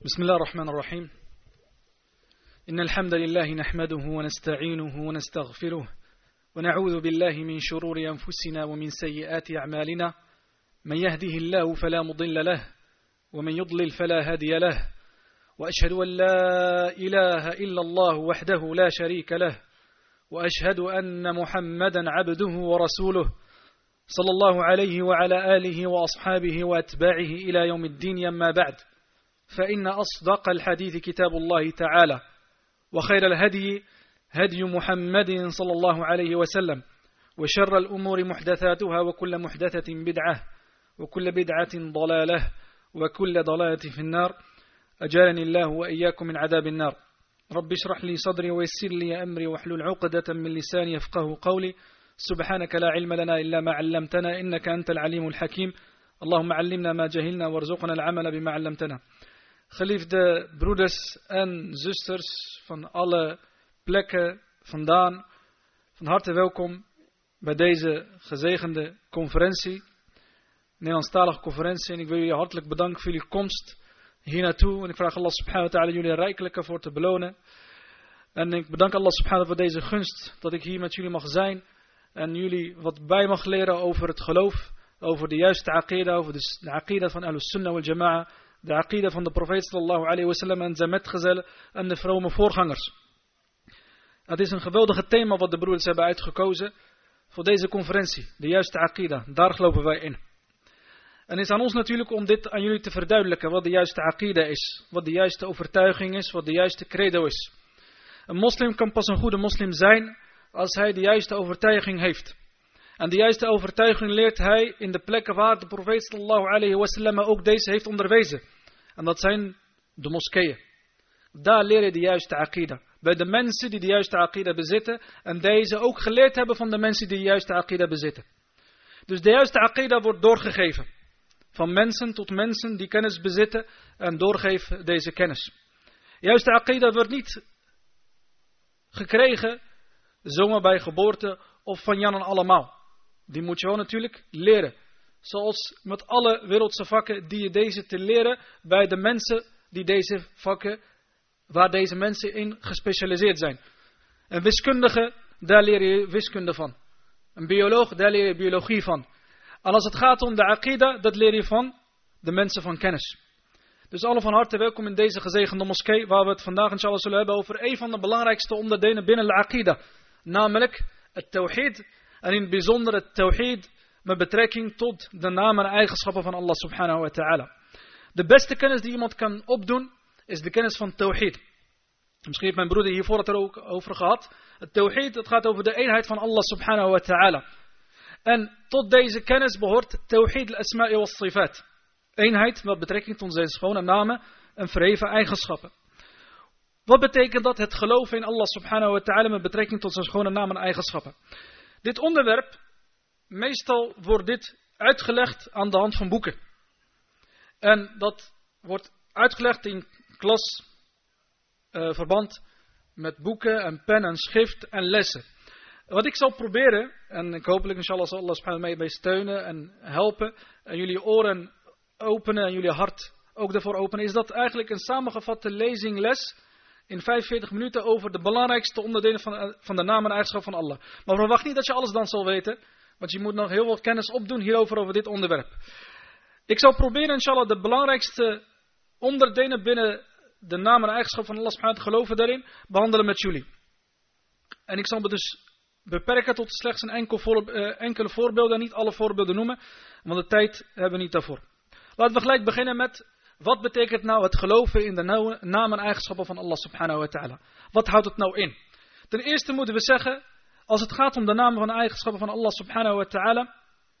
بسم الله الرحمن الرحيم إن الحمد لله نحمده ونستعينه ونستغفره ونعوذ بالله من شرور أنفسنا ومن سيئات أعمالنا من يهده الله فلا مضل له ومن يضلل فلا هادي له وأشهد أن لا إله إلا الله وحده لا شريك له وأشهد أن محمدا عبده ورسوله صلى الله عليه وعلى آله وأصحابه وأتباعه إلى يوم الدين أما بعد فإن أصدق الحديث كتاب الله تعالى وخير الهدي هدي محمد صلى الله عليه وسلم وشر الأمور محدثاتها وكل محدثة بدعة وكل بدعة ضلالة وكل ضلالة في النار أجارني الله وإياكم من عذاب النار رب اشرح لي صدري ويسر لي أمري واحلل عقدة من لساني يفقه قولي سبحانك لا علم لنا إلا ما علمتنا إنك أنت العليم الحكيم اللهم علمنا ما جهلنا وارزقنا العمل بما علمتنا. Geliefde broeders en zusters van alle plekken vandaan, van harte welkom bij deze gezegende conferentie, Nederlandstalige conferentie. En ik wil jullie hartelijk bedanken voor jullie komst hier naartoe. En ik vraag Allah subhanahu wa ta'ala jullie rijkelijk ervoor te belonen. En ik bedank Allah subhanahu voor deze gunst dat ik hier met jullie mag zijn. En jullie wat bij mag leren over het geloof, over de juiste aqida, over de aqida van Ahlus Sunnah wal Jama'a. De aqida van de profeet sallallahu alayhi wa sallam en zijn metgezellen en de vrome voorgangers. Het is een geweldige thema wat de broeders hebben uitgekozen voor deze conferentie. De juiste aqida, daar geloven wij in. En het is aan ons natuurlijk om dit aan jullie te verduidelijken. Wat de juiste aqida is. Wat de juiste overtuiging is. Wat de juiste credo is. Een moslim kan pas een goede moslim zijn als hij de juiste overtuiging heeft. En de juiste overtuiging leert hij in de plekken waar de profeet sallallahu alayhi wa sallam ook deze heeft onderwezen. En dat zijn de moskeeën. Daar leer je de juiste aqida. Bij de mensen die de juiste aqida bezitten. En deze ook geleerd hebben van de mensen die de juiste aqida bezitten. Dus de juiste aqida wordt doorgegeven. Van mensen tot mensen die kennis bezitten. En doorgeven deze kennis. De juiste aqida wordt niet gekregen zomaar bij geboorte of van Jan en allemaal. Die moet je wel natuurlijk leren. Zoals met alle wereldse vakken die je deze te leren bij de mensen die deze vakken, waar deze mensen in gespecialiseerd zijn. Een wiskundige, daar leer je wiskunde van. Een bioloog, daar leer je biologie van. En als het gaat om de aqida, dat leer je van de mensen van kennis. Dus alle van harte welkom in deze gezegende moskee, waar we het vandaag inshallah zullen hebben over een van de belangrijkste onderdelen binnen de aqida. Namelijk het tawhid. En in het bijzonder het tawhid met betrekking tot de namen en eigenschappen van Allah subhanahu wa ta'ala. De beste kennis die iemand kan opdoen is de kennis van tawhid. Misschien heeft mijn broeder hiervoor het er ook over gehad. Het tawhid, dat gaat over de eenheid van Allah subhanahu wa ta'ala. En tot deze kennis behoort tawhid al-asma'i wa sifat. Eenheid met betrekking tot zijn schone namen en verheven eigenschappen. Wat betekent dat? Het geloven in Allah subhanahu wa ta'ala met betrekking tot zijn schone namen en eigenschappen. Dit onderwerp, meestal wordt dit uitgelegd aan de hand van boeken. En dat wordt uitgelegd in klasverband met boeken en pen en schrift en lessen. Wat ik zal proberen, en ik hopelijk inshallah zal Allah subhanahu wa ta'ala mee steunen en helpen. En jullie oren openen en jullie hart ook daarvoor openen. Is dat eigenlijk een samengevatte lezingles in 45 minuten over de belangrijkste onderdelen van de naam en eigenschap van Allah. Maar verwacht niet dat je alles dan zal weten. Want je moet nog heel veel kennis opdoen hierover over dit onderwerp. Ik zal proberen inshallah de belangrijkste onderdelen binnen de naam en eigenschap van Allah subhanahu wa ta'ala geloven daarin behandelen met jullie. En ik zal me dus beperken tot slechts een enkele voorbeelden en niet alle voorbeelden noemen. Want de tijd hebben we niet daarvoor. Laten we gelijk beginnen met wat betekent nou het geloven in de naam en eigenschappen van Allah subhanahu wa ta'ala. Wat houdt het nou in? Ten eerste moeten we zeggen, als het gaat om de namen en eigenschappen van Allah subhanahu wa ta'ala,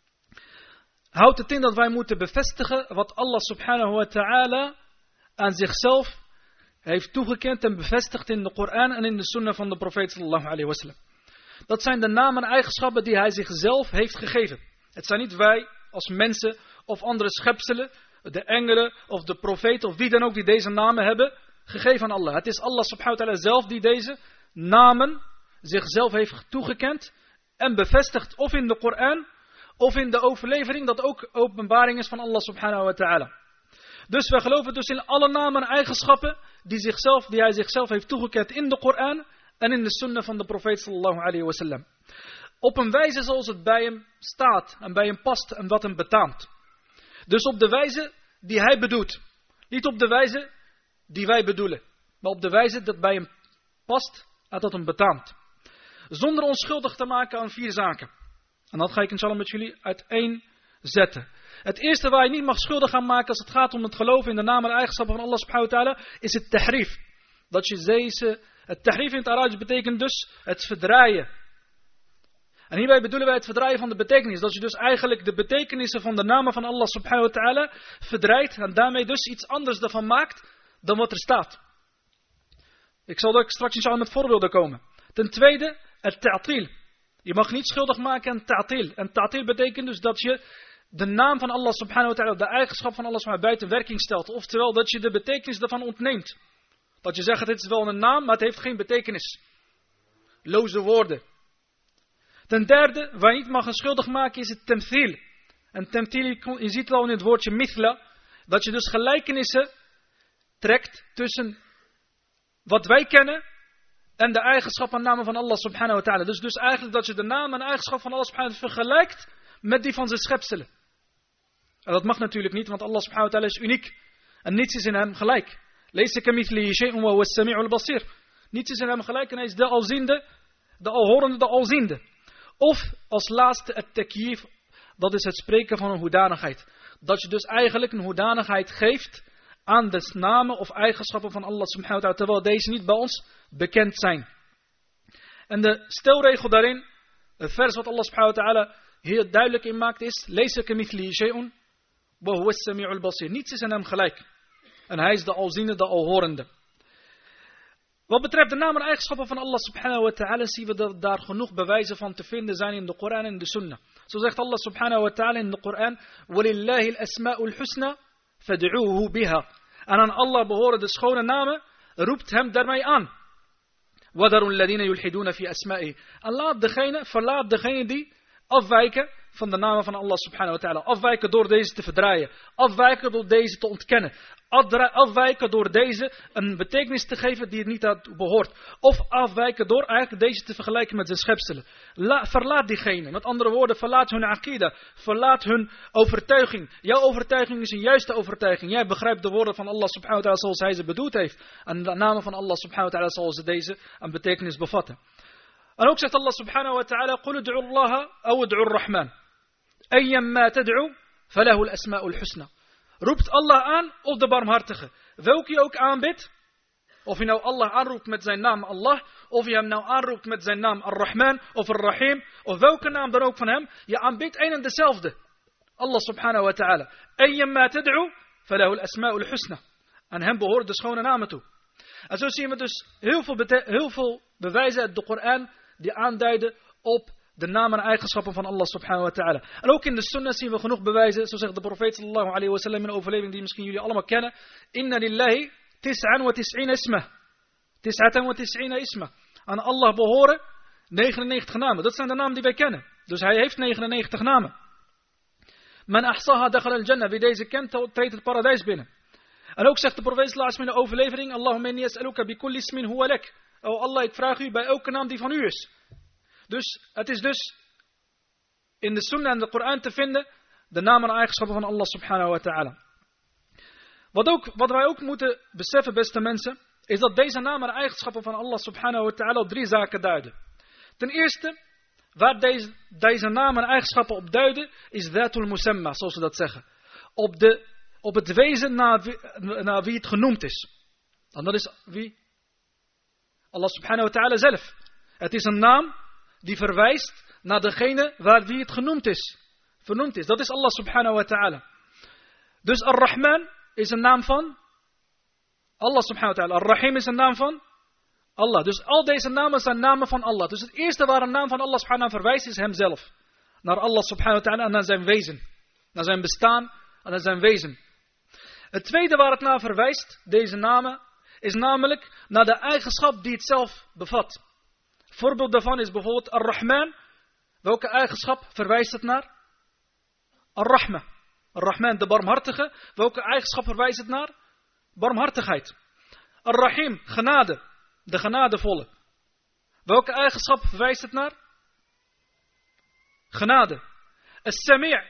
houdt het in dat wij moeten bevestigen wat Allah subhanahu wa ta'ala aan zichzelf heeft toegekend en bevestigd in de Koran en in de sunnah van de profeet sallallahu alayhi wa sallam. Dat zijn de namen en eigenschappen die hij zichzelf heeft gegeven. Het zijn niet wij als mensen of andere schepselen, de engelen of de profeet of wie dan ook die deze namen hebben gegeven aan Allah. Het is Allah subhanahu wa ta'ala zelf die deze namen zichzelf heeft toegekend en bevestigd of in de Koran of in de overlevering dat ook openbaring is van Allah subhanahu wa ta'ala. Dus wij geloven dus in alle namen en eigenschappen die hij zichzelf heeft toegekend in de Koran en in de sunnah van de profeet sallallahu alayhi wa sallam. Op een wijze zoals het bij hem staat en bij hem past en wat hem betaamt. Dus op de wijze die hij bedoelt. Niet op de wijze die wij bedoelen. Maar op de wijze dat bij hem past en dat hem betaamt. Zonder ons schuldig te maken aan 4 zaken. En dat ga ik inshallah met jullie uiteenzetten. Het eerste waar je niet mag schuldig aan maken als het gaat om het geloven in de namen en eigenschappen van Allah subhanahu wa ta'ala, is het tahrif. Het tahrif in het Arabisch betekent dus het verdraaien. En hierbij bedoelen wij het verdraaien van de betekenis. Dat je dus eigenlijk de betekenissen van de namen van Allah subhanahu wa ta'ala verdraait en daarmee dus iets anders ervan maakt dan wat er staat. Ik zal ook straks inshallah met voorbeelden komen. Ten tweede, het ta'til. Je mag niet schuldig maken aan ta'til. En ta'til betekent dus dat je de naam van Allah subhanahu wa ta'ala, de eigenschap van Allah subhanahu wa ta'ala buiten werking stelt. Oftewel dat je de betekenis daarvan ontneemt. Dat je zegt, het is wel een naam, maar het heeft geen betekenis. Loze woorden. Ten derde, waar je niet mag schuldig maken, is het temthil. En temthil, je ziet het al in het woordje mithla, dat je dus gelijkenissen trekt tussen wat wij kennen en de eigenschappen en namen van Allah subhanahu wa ta'ala. Dus eigenlijk dat je de naam en eigenschap van Allah subhanahu wa ta'ala vergelijkt met die van zijn schepselen. En dat mag natuurlijk niet, want Allah subhanahu wa ta'ala is uniek. En niets is in hem gelijk. Laysa kamithlihi shay'un wa huwa as-sami'ul basir. Niets is in hem gelijk en hij is de alziende, de alhorende, de alziende. Of als laatste het takyif, dat is het spreken van een hoedanigheid. Dat je dus eigenlijk een hoedanigheid geeft aan de namen of eigenschappen van Allah subhanahu wa ta'ala, terwijl deze niet bij ons bekend zijn. En de stelregel daarin, het vers wat Allah subhanahu wa ta'ala heel duidelijk in maakt is, Laysa kamithlihi shay'un wa huwa as-sami'ul basir. Niets is in hem gelijk. En hij is de alziende, de alhorende. Wat betreft de namen en eigenschappen van Allah subhanahu wa ta'ala, zien we dat daar genoeg bewijzen van te vinden zijn in de Koran en de Sunnah. Zo zegt Allah subhanahu wa ta'ala in de Koran, وَلِلَّهِ الْأَسْمَاءُ الْحُسْنَى فَادْعُوهُ بِهَا. En aan Allah behoren de schone namen, roept hem daarmee aan. وَذَرُوا الَّذِينَ يُلْحِدُونَ فِي أَسْمَائِهِ. En verlaat degene die afwijken van de namen van Allah subhanahu wa ta'ala. Afwijken door deze te verdraaien. Afwijken door deze te ontkennen. Afwijken door deze een betekenis te geven die het niet aan behoort. Of afwijken door eigenlijk deze te vergelijken met zijn schepselen. Verlaat diegene. Met andere woorden, verlaat hun aqida. Verlaat hun overtuiging. Jouw overtuiging is een juiste overtuiging. Jij begrijpt de woorden van Allah subhanahu wa ta'ala zoals hij ze bedoeld heeft. En de namen van Allah subhanahu wa ta'ala zoals ze deze een betekenis bevatten. En ook zegt Allah subhanahu wa ta'ala, قُلُ ادْعُوا اللَّهَ أَوْ ادْعُوا الرَّحْمَنَ أَيَّمَّا تَدْعُوا فَلَهُ الْأَسْمَاءُ الْحُسْنَى. Roept Allah aan of de barmhartige. Welke je ook aanbidt. Of je nou Allah aanroept met zijn naam Allah. Of je hem nou aanroept met zijn naam Ar-Rahman of Ar-Rahim. Of welke naam dan ook van hem. Je aanbidt één en dezelfde. Allah subhanahu wa ta'ala. Ayyamma tad'u falahu al-asma'ul husna. Aan hem behoren de schone namen toe. En zo zien we dus heel veel bewijzen uit de Koran die aanduiden op de namen en eigenschappen van Allah subhanahu wa ta'ala. En ook in de sunnah zien we genoeg bewijzen. Zo zegt de profeet sallallahu alayhi wa sallam in een overleving die misschien jullie allemaal kennen. Inna lillahi tis'an wa tis'ina isma. Tis'atan wa tis'ina isma. Aan Allah behoren 99 namen. Dat zijn de namen die wij kennen. Dus hij heeft 99 namen. Man ahsaha dakhal al-jannah. Wie deze kent, treedt het paradijs binnen. En ook zegt de profeet sallallahu alayhi wa sallam in de overlevering. Allahumma inni as'aluka bi kulli ismin huwa lak. O Allah, ik vraag u bij elke naam die van u is. Dus het is dus in de sunnah en de Koran te vinden de namen en eigenschappen van Allah subhanahu wa ta'ala. Wat wij ook moeten beseffen, beste mensen, is dat deze namen en eigenschappen van Allah subhanahu wa ta'ala op 3 zaken duiden. Ten eerste, waar deze namen en eigenschappen op duiden, is dhatul musamma, zoals ze dat zeggen. Op het wezen naar wie het genoemd is. En dat is wie? Allah subhanahu wa ta'ala zelf. Het is een naam die verwijst naar degene waar wie het vernoemd is. Dat is Allah subhanahu wa ta'ala. Dus Ar-Rahman is een naam van Allah subhanahu wa ta'ala. Ar-Rahim is een naam van Allah. Dus al deze namen zijn namen van Allah. Dus het eerste waar een naam van Allah subhanahu wa ta'ala verwijst is hemzelf. Naar Allah subhanahu wa ta'ala en naar zijn wezen. Naar zijn bestaan en naar zijn wezen. Het tweede waar het naar verwijst, deze namen, is namelijk naar de eigenschap die het zelf bevat. Voorbeeld daarvan is bijvoorbeeld Ar-Rahman. Welke eigenschap verwijst het naar? Ar-Rahma. Ar-Rahman, de barmhartige. Welke eigenschap verwijst het naar? Barmhartigheid. Ar-Rahim, genade. De genadevolle. Welke eigenschap verwijst het naar? Genade. As-Sami',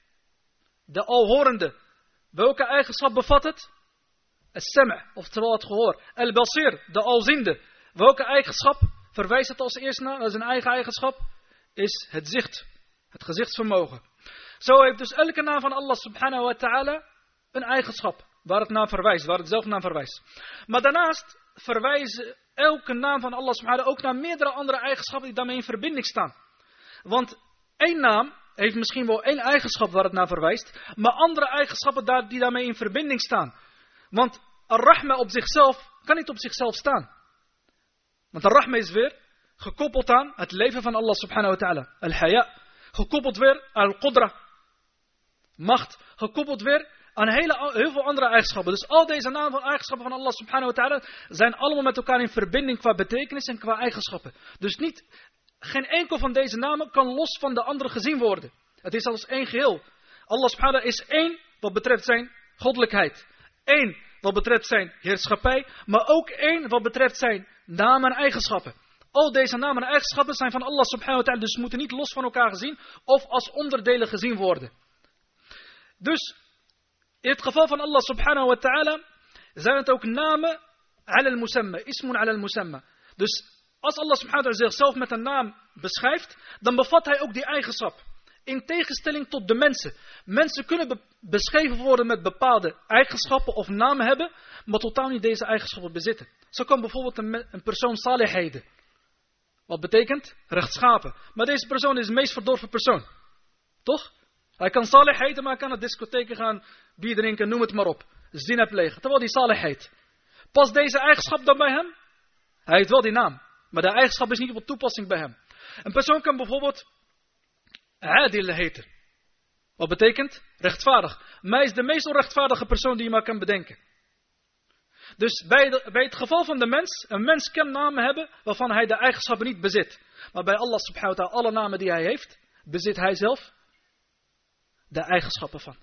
de alhorende. Welke eigenschap bevat het? As-Sam', oftewel het gehoor. Al-Basir, de alziende. Welke eigenschap verwijst het als eerste naar? Dat is een eigen eigenschap. Is het zicht. Het gezichtsvermogen. Zo heeft dus elke naam van Allah subhanahu wa ta'ala een eigenschap. Waar het naar verwijst. Waar het zelf naar verwijst. Maar daarnaast verwijzen elke naam van Allah subhanahu ook naar meerdere andere eigenschappen die daarmee in verbinding staan. Want één naam heeft misschien wel één eigenschap waar het naar verwijst. Maar andere eigenschappen die daarmee in verbinding staan. Want Ar-Rahma op zichzelf kan niet op zichzelf staan. Want Ar-Rahma is weer gekoppeld aan het leven van Allah subhanahu wa ta'ala. Al-Haya. Gekoppeld weer aan Al-Qudra. Macht. Gekoppeld weer aan heel veel andere eigenschappen. Dus al deze namen van eigenschappen van Allah subhanahu wa ta'ala zijn allemaal met elkaar in verbinding qua betekenis en qua eigenschappen. Dus geen enkel van deze namen kan los van de andere gezien worden. Het is als één geheel. Allah subhanahu wa ta'ala is één wat betreft zijn goddelijkheid. Eén wat betreft zijn heerschappij. Maar ook één wat betreft zijn namen en eigenschappen. Al deze namen en eigenschappen zijn van Allah subhanahu wa ta'ala. Dus moeten niet los van elkaar gezien of als onderdelen gezien worden. Dus in het geval van Allah subhanahu wa ta'ala zijn het ook namen ala al-musamma. Ismun ala al-musamma. Dus als Allah subhanahu wa ta'ala zichzelf met een naam beschrijft, dan bevat hij ook die eigenschap. In tegenstelling tot de mensen. Mensen kunnen beschreven worden met bepaalde eigenschappen of namen hebben, maar totaal niet deze eigenschappen bezitten. Zo kan bijvoorbeeld een persoon salihheden. Wat betekent? Rechtschapen. Maar deze persoon is de meest verdorven persoon. Toch? Hij kan salih heten, maar hij kan naar discotheken gaan, bier drinken, noem het maar op. Zina plegen, terwijl hij salih heet. Past deze eigenschap dan bij hem? Hij heeft wel die naam, maar de eigenschap is niet op toepassing bij hem. Een persoon kan bijvoorbeeld adil heten. Wat betekent? Rechtvaardig. Maar hij is de meest onrechtvaardige persoon die je maar kan bedenken. Dus bij het geval van de mens, een mens kan namen hebben waarvan hij de eigenschappen niet bezit. Maar bij Allah subhanahu wa ta'ala, alle namen die hij heeft, bezit hij zelf de eigenschappen van.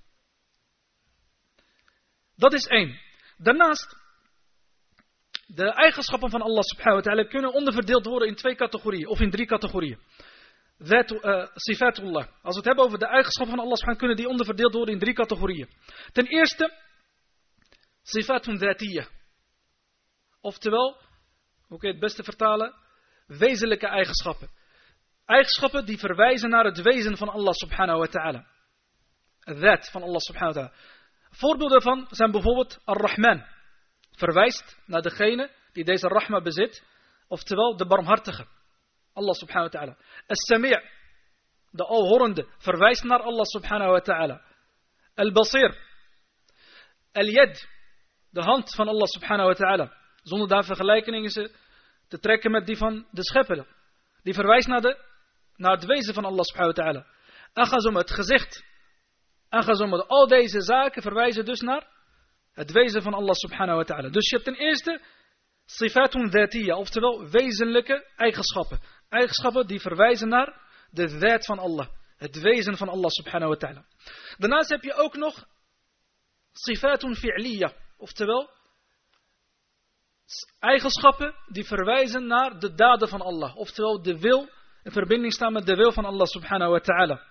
Dat is één. Daarnaast, de eigenschappen van Allah subhanahu wa ta'ala kunnen onderverdeeld worden in 2 categorieën, of in 3 categorieën. Sifatullah. Als we het hebben over de eigenschappen van Allah subhanahu wa ta'ala, kunnen die onderverdeeld worden in 3 categorieën. Ten eerste, sifatun dhatiyah. Oftewel, hoe kun je het beste vertalen? Wezenlijke eigenschappen. Eigenschappen die verwijzen naar het wezen van Allah subhanahu wa ta'ala. Dhat van Allah subhanahu wa ta'ala. Voorbeelden daarvan zijn bijvoorbeeld Ar-Rahman. Verwijst naar degene die deze rahma bezit. Oftewel de barmhartige. Allah subhanahu wa ta'ala. As-Sami'. De alhorende. Verwijst naar Allah subhanahu wa ta'ala. Al-Basir. Al-Yad. De hand van Allah subhanahu wa ta'ala. Zonder daar vergelijkingen te trekken met die van de schepper. Die verwijst naar het wezen van Allah subhanahu wa ta'ala. Agazum, het gezicht. Agazum, al deze zaken verwijzen dus naar het wezen van Allah subhanahu wa ta'ala. Dus je hebt ten eerste sifatun dhatiyah, oftewel wezenlijke eigenschappen. Eigenschappen die verwijzen naar de dhat van Allah. Het wezen van Allah subhanahu wa ta'ala. Daarnaast heb je ook nog sifatun fi'liyah, oftewel eigenschappen die verwijzen naar de daden van Allah. Oftewel de wil, in verbinding staan met de wil van Allah subhanahu wa ta'ala.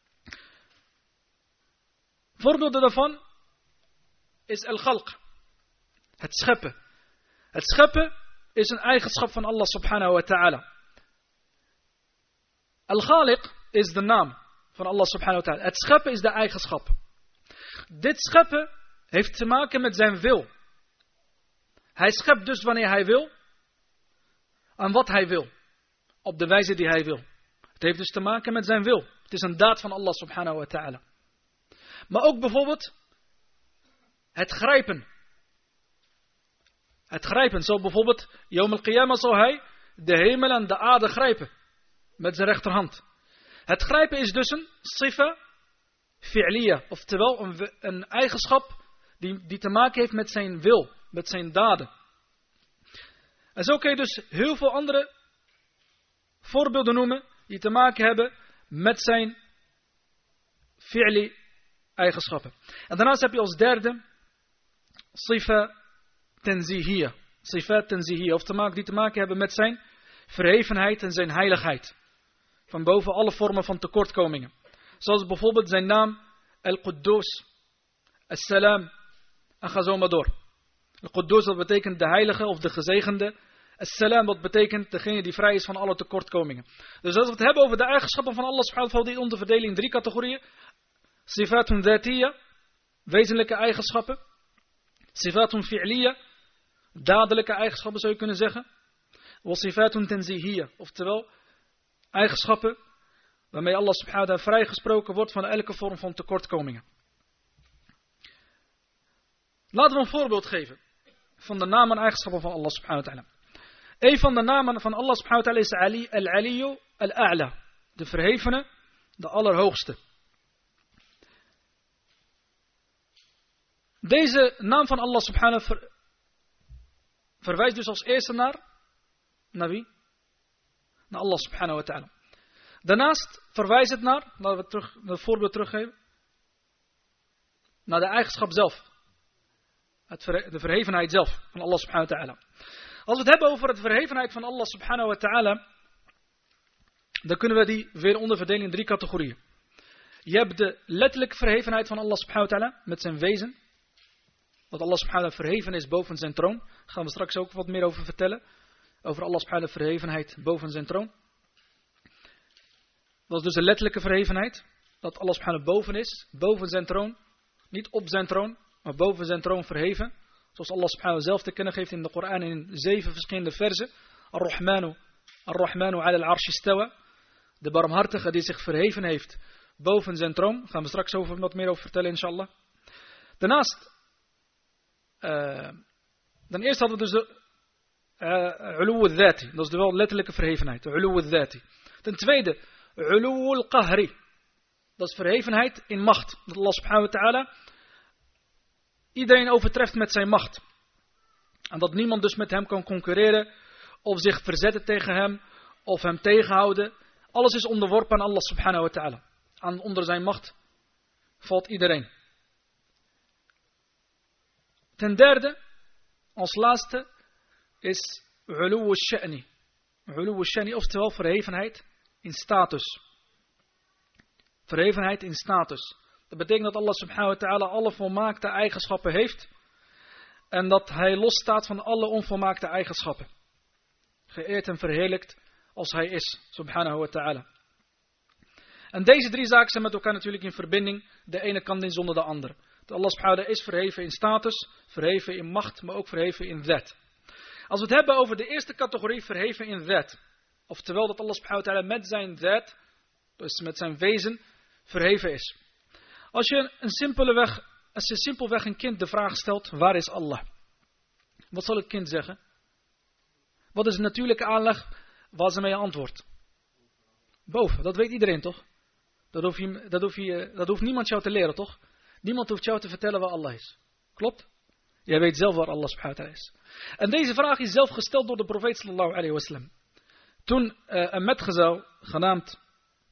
Voorbeelden daarvan is al-khalq. Het scheppen. Het scheppen is een eigenschap van Allah subhanahu wa ta'ala. Al-Khaliq is de naam van Allah subhanahu wa ta'ala. Het scheppen is de eigenschap. Dit scheppen heeft te maken met zijn wil. Hij schept dus wanneer hij wil. Aan wat hij wil. Op de wijze die hij wil. Het heeft dus te maken met zijn wil. Het is een daad van Allah subhanahu wa ta'ala. Maar ook bijvoorbeeld het grijpen. Het grijpen. Zo bijvoorbeeld, Yawm al-Qiyamah zal hij de hemel en de aarde grijpen. Met zijn rechterhand. Het grijpen is dus een sifa fi'liyah. Oftewel een eigenschap die te maken heeft met zijn wil. Met zijn daden. En zo kun je dus heel veel andere voorbeelden noemen. Die te maken hebben met zijn fi'li eigenschappen. En daarnaast heb je als derde sifa tenzihiyya. Sifa tenzihiyya, of die te maken hebben met zijn verhevenheid en zijn heiligheid. Van boven alle vormen van tekortkomingen. Zoals bijvoorbeeld zijn naam Al-Quddus, As-Salam, en ga zo maar door. Al-Quddus, dat betekent de heilige of de gezegende. As-Salam, dat betekent degene die vrij is van alle tekortkomingen. Dus als we het hebben over de eigenschappen van Allah subhanahu wa ta'ala, die onderverdelen in 3 categorieën. Sifatun dhatiyya, wezenlijke eigenschappen. Sifatun fi'liyya, dadelijke eigenschappen zou je kunnen zeggen. Wa sifatun tenzihiyya, oftewel eigenschappen waarmee Allah subhanahu wa ta'ala vrijgesproken wordt van elke vorm van tekortkomingen. Laten we een voorbeeld geven van de namen en eigenschappen van Allah subhanahu wa ta'ala. Een van de namen van Allah subhanahu wa ta'ala is Al-Aliyu Al-A'la. De verhevene, de allerhoogste. Deze naam van Allah subhanahu wa ta'ala verwijst dus als eerste naar wie? Naar Allah subhanahu wa ta'ala. Daarnaast verwijst het naar, laten we het voorbeeld teruggeven, naar de eigenschap zelf. De verhevenheid zelf van Allah subhanahu wa ta'ala. Als we het hebben over de verhevenheid van Allah subhanahu wa ta'ala, dan kunnen we die weer onderverdelen in 3 categorieën. Je hebt de letterlijke verhevenheid van Allah subhanahu wa ta'ala met zijn wezen. Dat Allah subhanahu wa ta'ala verheven is boven zijn troon. Daar gaan we straks ook wat meer over vertellen. Over Allah subhanahu wa ta'ala verhevenheid boven zijn troon. Dat is dus de letterlijke verhevenheid. Dat Allah subhanahu wa ta'ala boven is, boven zijn troon. Niet op zijn troon, maar boven zijn troon verheven. Zoals Allah subhanahu wa ta'ala zelf te kennen geeft in de Koran in 7 verschillende verzen. Ar-Rahmanu ala al-arsh istawa. De barmhartige die zich verheven heeft boven zijn troon. Daar gaan we straks wat meer over vertellen, inshallah. Daarnaast, dan eerst hadden we dus de uluw al-dhati. Dat is de wel letterlijke verhevenheid. Uluw al-dhati. Ten tweede, uluw al-qahri. Dat is verhevenheid in macht. Dat Allah subhanahu wa ta'ala iedereen overtreft met zijn macht. En dat niemand dus met hem kan concurreren. Of zich verzetten tegen hem. Of hem tegenhouden. Alles is onderworpen aan Allah subhanahu wa ta'ala. En onder zijn macht valt iedereen. Ten derde, als laatste, is uluw al-sha'ni. Uluw al-sha'ni, oftewel verhevenheid in status. Verhevenheid in status. Dat betekent dat Allah subhanahu wa ta'ala alle volmaakte eigenschappen heeft. En dat hij losstaat van alle onvolmaakte eigenschappen. Geëerd en verheerlijkt als hij is, subhanahu wa ta'ala. En deze 3 zaken zijn met elkaar natuurlijk in verbinding. De ene kan niet zonder de andere. Dat Allah subhanahu wa ta'ala is verheven in status, verheven in macht, maar ook verheven in dhat. Als we het hebben over de eerste categorie, verheven in dhat. Oftewel dat Allah subhanahu wa ta'ala met zijn dhat, dus met zijn wezen, verheven is. Als je simpelweg een kind de vraag stelt, waar is Allah? Wat zal het kind zeggen? Wat is de natuurlijke aanleg waar ze mee antwoordt? Boven, dat weet iedereen toch? Dat hoeft niemand jou te leren toch? Niemand hoeft jou te vertellen waar Allah is. Klopt? Jij weet zelf waar Allah subhanahu wa ta'ala is. En deze vraag is zelf gesteld door de profeet sallallahu alayhi wa sallam. Toen een metgezel genaamd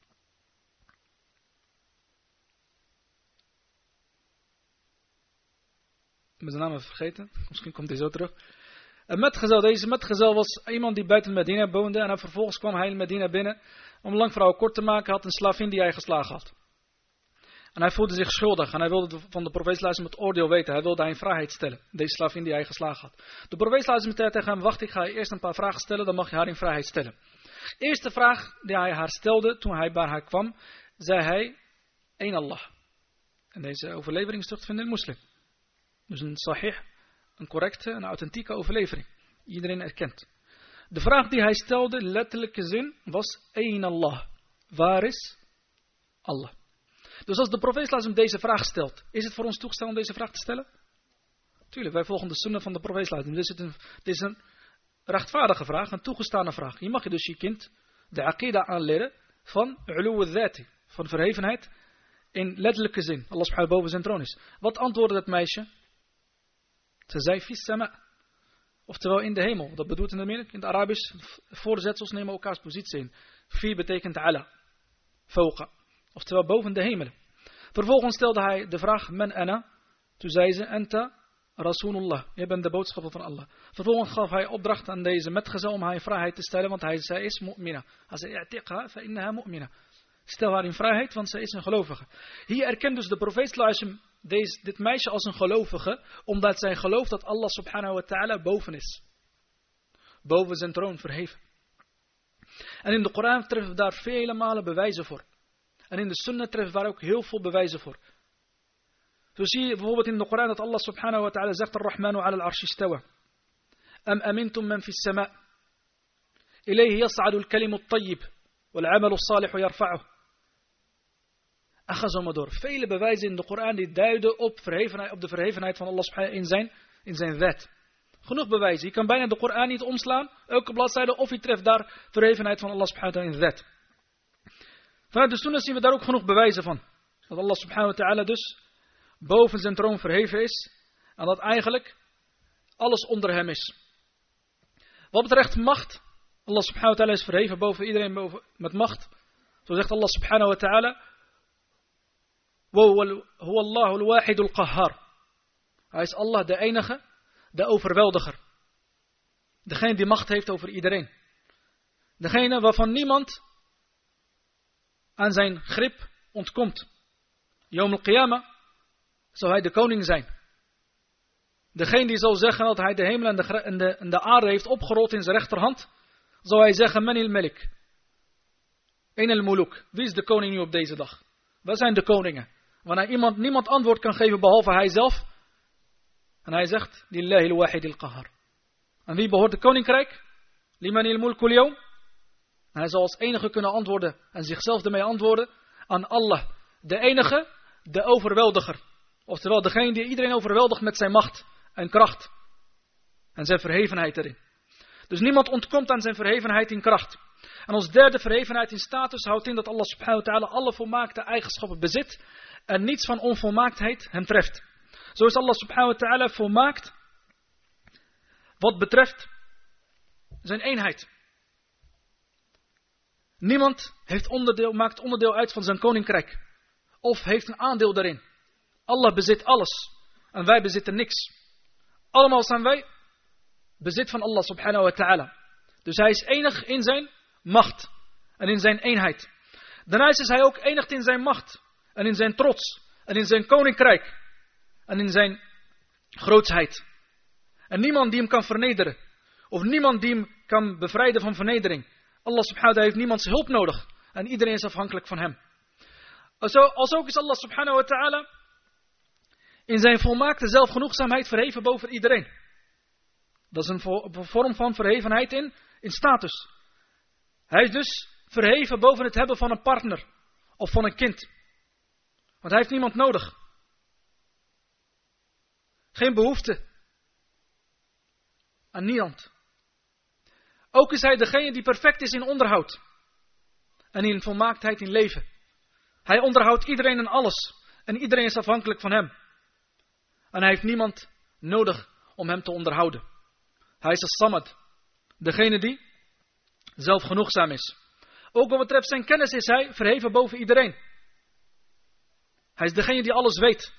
ik ben zijn naam even vergeten. Misschien komt hij zo terug. Deze metgezel was iemand die buiten Medina woonde. En vervolgens kwam hij in Medina binnen. Om lang verhaal kort te maken, had een slavin die hij geslagen had. En hij voelde zich schuldig. En hij wilde van de profeet het oordeel weten. Hij wilde hij in vrijheid stellen. Deze slavin die hij geslagen had. De profeet meteen tegen hem, wacht, ik ga je eerst een paar vragen stellen. Dan mag je haar in vrijheid stellen. De eerste vraag die hij haar stelde toen hij bij haar kwam. Zei hij, één Allah. En deze overlevering is terug te vinden in moslim. Dus een sahih, een correcte, een authentieke overlevering. Iedereen erkent. De vraag die hij stelde, letterlijke zin, was Ayn Allah. Waar is Allah? Dus als de profeet deze vraag stelt, is het voor ons toegestaan om deze vraag te stellen? Tuurlijk, wij volgen de sunnah van de profeet. Dit is een rechtvaardige vraag, een toegestane vraag. Hier mag je dus je kind de aqida aanleren van uluw al-dhati, van verhevenheid in letterlijke zin. Allah subhanahu boven zijn troon is. Wat antwoordde het meisje? Ze zei fis sama. Oftewel in de hemel. Dat bedoelt in het Arabisch. Voorzetsels nemen elkaars positie in. Fi betekent ala. Fawqa. Oftewel boven de hemelen. Vervolgens stelde hij de vraag, men ana. Toen zei ze, anta Rasulullah. Je bent de boodschapper van Allah. Vervolgens gaf hij opdracht aan deze metgezel om haar in vrijheid te stellen, want zij is mu'mina. Hij zei, i'tiqha fa innaha mu'mina. Stel haar in vrijheid, want zij is een gelovige. Hier erkent dus de profeet dit meisje als een gelovige, omdat zij gelooft dat Allah subhanahu wa ta'ala boven is. Boven zijn troon verheven. En in de Koran treffen we daar vele malen bewijzen voor. En in de Sunnah treffen we daar ook heel veel bewijzen voor. Zo zie je bijvoorbeeld in de Koran dat Allah subhanahu wa ta'ala zegt, Ar-Rahmanu ala al-arshi istawa. Am amintum man fi as-sama' ilayhi yas'adu al-kalimu at-tayyib wal-'amalu as-salihu yarfa'uh. En ga zo maar door. Vele bewijzen in de Koran die duiden op de verhevenheid van Allah subhanahu wa ta'ala in zijn wet. Genoeg bewijzen. Je kan bijna de Koran niet omslaan, elke bladzijde, of je treft daar verhevenheid van Allah subhanahu wa ta'ala in wet. Vanuit de Sunnah zien we daar ook genoeg bewijzen van. Dat Allah subhanahu wa ta'ala dus boven zijn troon verheven is. En dat eigenlijk alles onder hem is. Wat betreft macht. Allah subhanahu wa ta'ala is verheven boven iedereen met macht. Zo zegt Allah subhanahu wa ta'ala. Huwa Allahu al-wahid al-qahhar. Hij is Allah de enige, de overweldiger. Degene die macht heeft over iedereen. Degene waarvan niemand aan zijn grip ontkomt. Yawm al-qiyamah zal hij de koning zijn. Degene die zal zeggen dat hij de hemel en de aarde heeft opgerold in zijn rechterhand, zal hij zeggen, man il-malik. Een al-muluk. Wie is de koning nu op deze dag? Waar zijn de koningen? Wanneer niemand antwoord kan geven behalve hij zelf. En hij zegt, lillahi al-wahid al-qahhar. En wie behoort de koninkrijk? Liman il-mulku al-yawm. En hij zal als enige kunnen antwoorden en zichzelf ermee antwoorden aan Allah. De enige, de overweldiger. Oftewel degene die iedereen overweldigt met zijn macht en kracht. En zijn verhevenheid erin. Dus niemand ontkomt aan zijn verhevenheid in kracht. En als derde verhevenheid in status houdt in dat Allah subhanahu wa ta'ala alle volmaakte eigenschappen bezit. En niets van onvolmaaktheid hem treft. Zo is Allah subhanahu wa ta'ala volmaakt wat betreft zijn eenheid. Niemand maakt onderdeel uit van zijn koninkrijk. Of heeft een aandeel daarin. Allah bezit alles. En wij bezitten niks. Allemaal zijn wij bezit van Allah subhanahu wa ta'ala. Dus hij is enig in zijn macht. En in zijn eenheid. Daarnaast is hij ook enig in zijn macht. En in zijn trots. En in zijn koninkrijk. En in zijn grootsheid. En niemand die hem kan vernederen. Of niemand die hem kan bevrijden van vernedering. Allah subhanahu wa ta'ala heeft niemands hulp nodig. En iedereen is afhankelijk van hem. Als ook is Allah subhanahu wa ta'ala in zijn volmaakte zelfgenoegzaamheid verheven boven iedereen. Dat is een vorm van verhevenheid in status. Hij is dus verheven boven het hebben van een partner. Of van een kind. Want hij heeft niemand nodig. Geen behoefte aan niemand. Ook is hij degene die perfect is in onderhoud. En in volmaaktheid in leven. Hij onderhoudt iedereen en alles. En iedereen is afhankelijk van hem. En hij heeft niemand nodig om hem te onderhouden. Hij is as-samad. Degene die zelfgenoegzaam is. Ook wat betreft zijn kennis is hij verheven boven iedereen. Hij is degene die alles weet.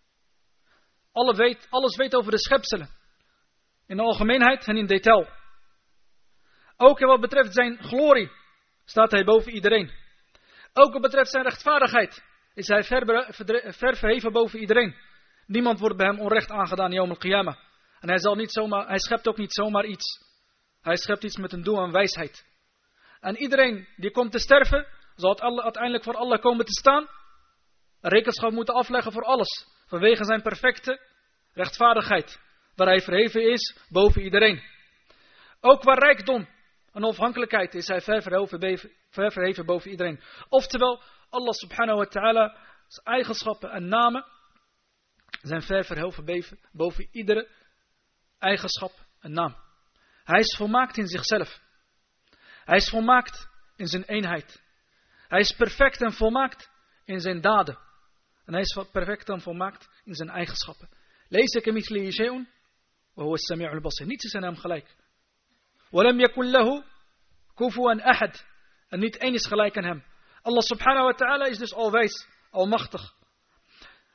Alles weet over de schepselen. In de algemeenheid en in detail. Ook wat betreft zijn glorie staat hij boven iedereen. Ook wat betreft zijn rechtvaardigheid is hij ver verheven boven iedereen. Niemand wordt bij hem onrecht aangedaan in Yawm al-Qiyamah. En hij schept ook niet zomaar iets. Hij schept iets met een doel en wijsheid. En iedereen die komt te sterven, zal uiteindelijk voor Allah komen te staan. Rekenschap moeten afleggen voor alles. Vanwege zijn perfecte rechtvaardigheid. Waar hij verheven is boven iedereen. Ook waar rijkdom en onafhankelijkheid is hij ver verheven boven iedereen. Oftewel, Allah subhanahu wa ta'ala, zijn eigenschappen en namen zijn ver verheven boven iedere eigenschap en naam. Hij is volmaakt in zichzelf. Hij is volmaakt in zijn eenheid. Hij is perfect en volmaakt in zijn daden. En hij is perfect en volmaakt in zijn eigenschappen. Laysa kamithlihi shay'un wa huwa as-sami'ul basir. Niets is aan hem gelijk. Walam yakun lahu kufuwan ahad. En niet één is gelijk aan hem. Allah subhanahu wa ta'ala is dus alwijs, almachtig.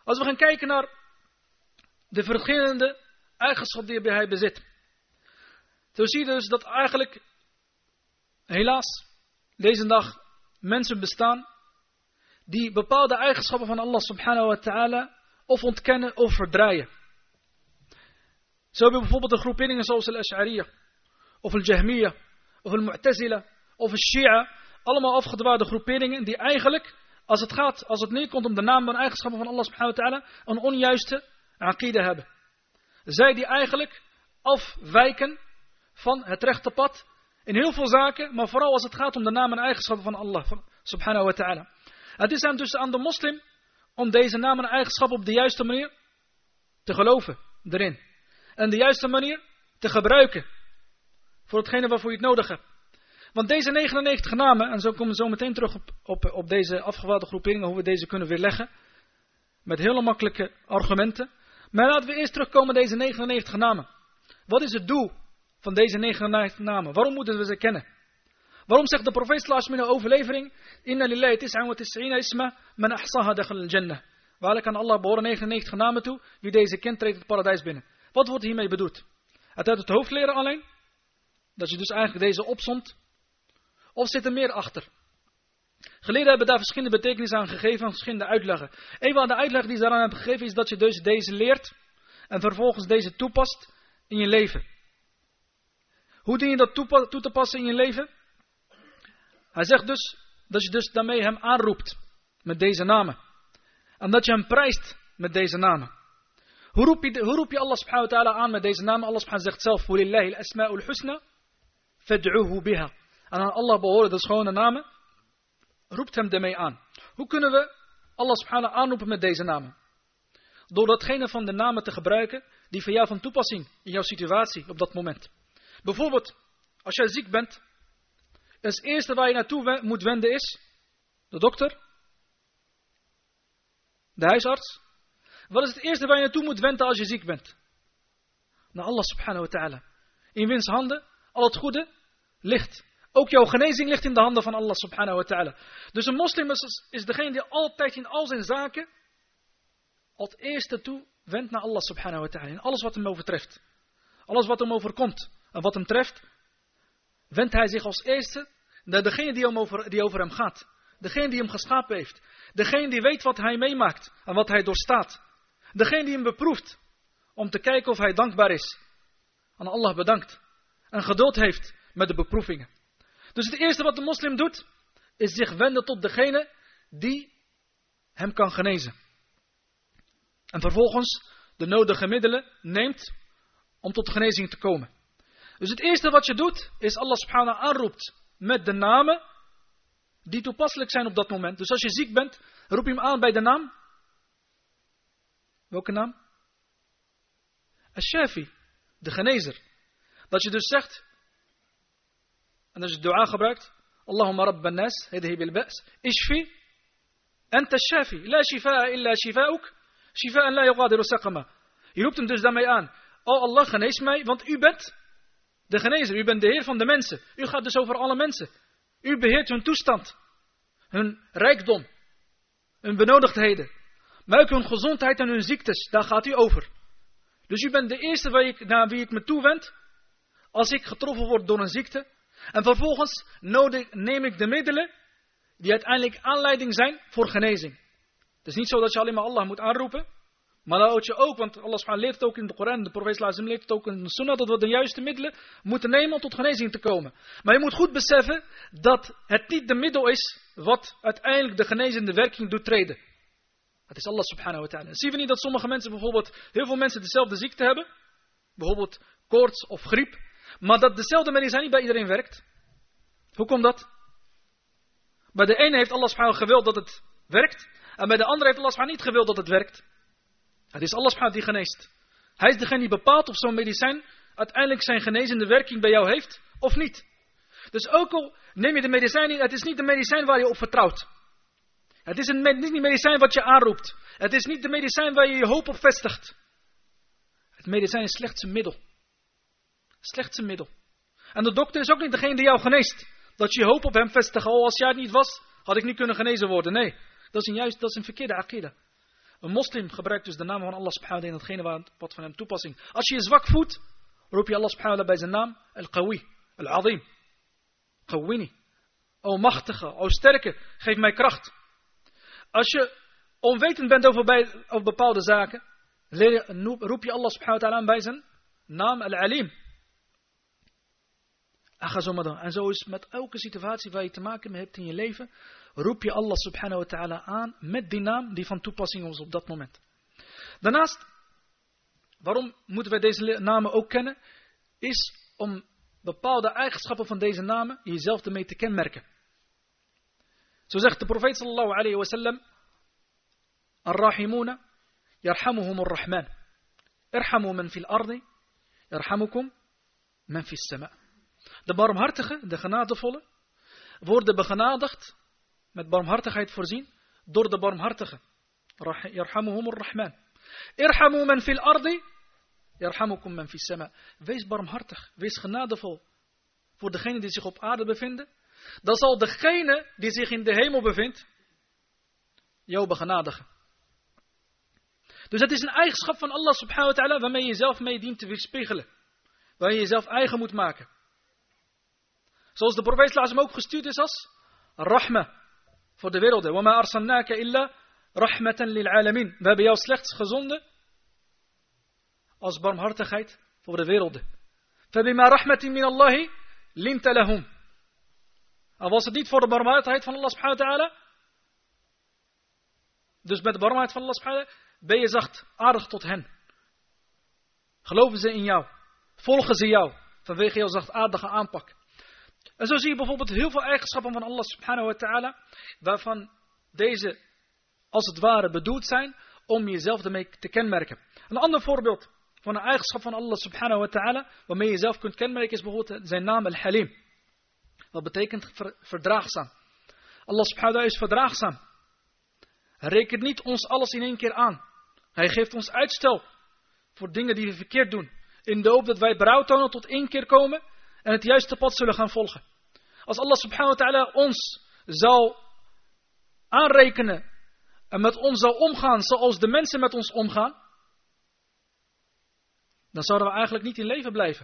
Als we gaan kijken naar de verschillende eigenschappen die hij bezit. Zo zie je dus dat eigenlijk, helaas, deze dag mensen bestaan die bepaalde eigenschappen van Allah subhanahu wa ta'ala of ontkennen of verdraaien. Zo hebben we bijvoorbeeld de groeperingen zoals al-Ash'ariyah, of al-Jahmiyah, of al-Mu'tazila, of al-Shia. Allemaal afgedwaarde groeperingen die eigenlijk, als het neerkomt om de naam en eigenschappen van Allah subhanahu wa ta'ala, een onjuiste aqida hebben. Zij die eigenlijk afwijken van het rechte pad in heel veel zaken, maar vooral als het gaat om de naam en eigenschappen van Allah subhanahu wa ta'ala. Het is dus aan de moslim om deze naam en eigenschappen op de juiste manier te geloven erin. En de juiste manier te gebruiken voor hetgene waarvoor je het nodig hebt. Want deze 99 namen, en zo komen we zo meteen terug op deze afgewaarde groeperingen, hoe we deze kunnen weerleggen. Met hele makkelijke argumenten. Maar laten we eerst terugkomen op deze 99 namen. Wat is het doel van deze 99 namen? Waarom moeten we ze kennen? Waarom zegt de profeet sallallahu alaihi wasallam in de overlevering: Inna lillahi 99 isma man ahsaha dakhal al-jannah. Waarlijk aan Allah behoren 99 namen toe. Wie deze kent treedt het paradijs binnen. Wat wordt hiermee bedoeld? Het uit het hoofd leren alleen? Dat je dus eigenlijk deze opsomt? Of zit er meer achter? Geleerden hebben daar verschillende betekenissen aan gegeven en verschillende uitleggen. Een van de uitleggen die ze daaraan hebben gegeven is dat je dus deze leert en vervolgens deze toepast in je leven. Hoe dien je dat toe te passen in je leven? Hij zegt dus dat je dus daarmee hem aanroept met deze namen. En dat je hem prijst met deze namen. Hoe roep je Allah subhanahu wa ta'ala aan met deze namen? Allah subhanahu zegt zelf: Walillahi al-asma'ul husna fad'uhu biha. En aan Allah behoren de schone namen. Roept hem daarmee aan. Hoe kunnen we Allah subhanahu aanroepen met deze namen? Door datgene van de namen te gebruiken die voor jou van toepassing in jouw situatie op dat moment. Bijvoorbeeld, als jij ziek bent, het eerste waar je naartoe moet wenden is de dokter, de huisarts. Wat is het eerste waar je naartoe moet wenden als je ziek bent? Naar Allah subhanahu wa ta'ala. In wiens handen al het goede ligt. Ook jouw genezing ligt in de handen van Allah subhanahu wa ta'ala. Dus een moslim is degene die altijd in al zijn zaken al het eerste toe wendt naar Allah subhanahu wa ta'ala. In alles wat hem overtreft. Alles wat hem overkomt en wat hem treft, wendt hij zich als eerste naar degene die over hem gaat. Degene die hem geschapen heeft. Degene die weet wat hij meemaakt en wat hij doorstaat. Degene die hem beproeft om te kijken of hij dankbaar is. Aan Allah bedankt. En geduld heeft met de beproevingen. Dus het eerste wat de moslim doet, is zich wenden tot degene die hem kan genezen. En vervolgens de nodige middelen neemt om tot de genezing te komen. Dus het eerste wat je doet, is Allah subhanahu aanroept met de namen die toepasselijk zijn op dat moment. Dus als je ziek bent, roep je hem aan bij de naam. Welke naam? Ash-Shafi, de genezer. Dat je dus zegt, en als je dua gebruikt, Allahumma rabban nas, hidhi bil ba's, ishfi, anta shafi, la shifa'a illa shifa'uk, shifa'an la yughadiru saqama. Je roept hem dus daarmee aan. Oh Allah, genees mij, want u bent de genezer, u bent de Heer van de mensen. U gaat dus over alle mensen. U beheert hun toestand, hun rijkdom, hun benodigdheden, maar ook hun gezondheid en hun ziektes, daar gaat u over. Dus u bent de eerste naar wie ik me toewend, als ik getroffen word door een ziekte. En vervolgens neem ik de middelen die uiteindelijk aanleiding zijn voor genezing. Het is niet zo dat je alleen maar Allah moet aanroepen. Maar dat je ook, want Allah subhanahu leert het ook in de Koran, de profeet sallallahu alaihi wasallam leert het ook in de Sunnah, dat we de juiste middelen moeten nemen om tot genezing te komen. Maar je moet goed beseffen dat het niet de middel is wat uiteindelijk de genezende werking doet treden. Het is Allah subhanahu wa ta'ala. Zien we niet dat sommige mensen bijvoorbeeld, heel veel mensen dezelfde ziekte hebben. Bijvoorbeeld koorts of griep. Maar dat dezelfde medicijn niet bij iedereen werkt. Hoe komt dat? Bij de ene heeft Allah subhanahu gewild dat het werkt. En bij de andere heeft Allah subhanahu niet gewild dat het werkt. Het is Allah subhanahu die geneest. Hij is degene die bepaalt of zo'n medicijn uiteindelijk zijn genezende werking bij jou heeft of niet. Dus ook al neem je de medicijn niet, het is niet de medicijn waar je op vertrouwt. Het is niet die medicijn wat je aanroept. Het is niet de medicijn waar je je hoop op vestigt. Het medicijn is slechts een middel. Slechts een middel. En de dokter is ook niet degene die jou geneest. Dat je hoop op hem vestigt. Oh, als jij het niet was, had ik niet kunnen genezen worden. Nee, dat is een verkeerde akida. Een moslim gebruikt dus de naam van Allah subhanahu wa ta'ala in datgene wat van hem toepassing. Als je je zwak voelt, roep je Allah subhanahu wa ta'ala bij zijn naam Al-Qawi, Al-Azim. Qawwini. O machtige, o sterke, geef mij kracht. Als je onwetend bent over bepaalde zaken, roep je Allah subhanahu wa ta'ala aan bij zijn naam Al-Alim. En ga zo maar door. En zo is met elke situatie waar je te maken mee hebt in je leven, roep je Allah subhanahu wa ta'ala aan met die naam die van toepassing was op dat moment. Daarnaast, waarom moeten wij deze namen ook kennen, is om bepaalde eigenschappen van deze namen jezelf ermee te kenmerken. Zo zegt de profeet sallallahu alayhi wa sallam, Ar-Rahimuna, yarhamuhum ar-Rahman. Irhamu man fil ardi, yarhamukum man fis sama. De barmhartigen, de genadevolle, worden begenadigd, met barmhartigheid voorzien, door de barmhartigen. Yarhamuhum ar-Rahman. Irhamu man fil ardi, yarhamukum man fis sama. Wees barmhartig, wees genadevol voor degene die zich op aarde bevinden. Dan zal degene die zich in de hemel bevindt, jou begenadigen. Dus het is een eigenschap van Allah subhanahu wa ta'ala waarmee je jezelf mee dient te weerspiegelen. Waar je jezelf eigen moet maken. Zoals de profeet sallallahu ook gestuurd is als rahma voor de werelden. Wa ma arsalnaka illa rahmatan lil alamin. We hebben jou slechts gezonden als barmhartigheid voor de werelden. Fabima rahmatin min Allahi linta lahum. Al was het niet voor de barmhartigheid van Allah subhanahu wa ta'ala. Dus met de barmhartigheid van Allah subhanahu wa ta'ala ben je zachtaardig tot hen. Geloven ze in jou. Volgen ze jou vanwege jouw zachtaardige aanpak. En zo zie je bijvoorbeeld heel veel eigenschappen van Allah subhanahu wa ta'ala, waarvan deze als het ware bedoeld zijn om jezelf ermee te kenmerken. Een ander voorbeeld van een eigenschap van Allah subhanahu wa ta'ala, waarmee je jezelf kunt kenmerken, is bijvoorbeeld zijn naam Al-Halim. Wat betekent verdraagzaam. Allah subhanahu wa ta'ala is verdraagzaam. Hij rekent niet ons alles in één keer aan. Hij geeft ons uitstel voor dingen die we verkeerd doen. In de hoop dat wij berouw tonen tot één keer komen en het juiste pad zullen gaan volgen. Als Allah subhanahu wa ta'ala ons zou aanrekenen en met ons zou omgaan zoals de mensen met ons omgaan, dan zouden we eigenlijk niet in leven blijven.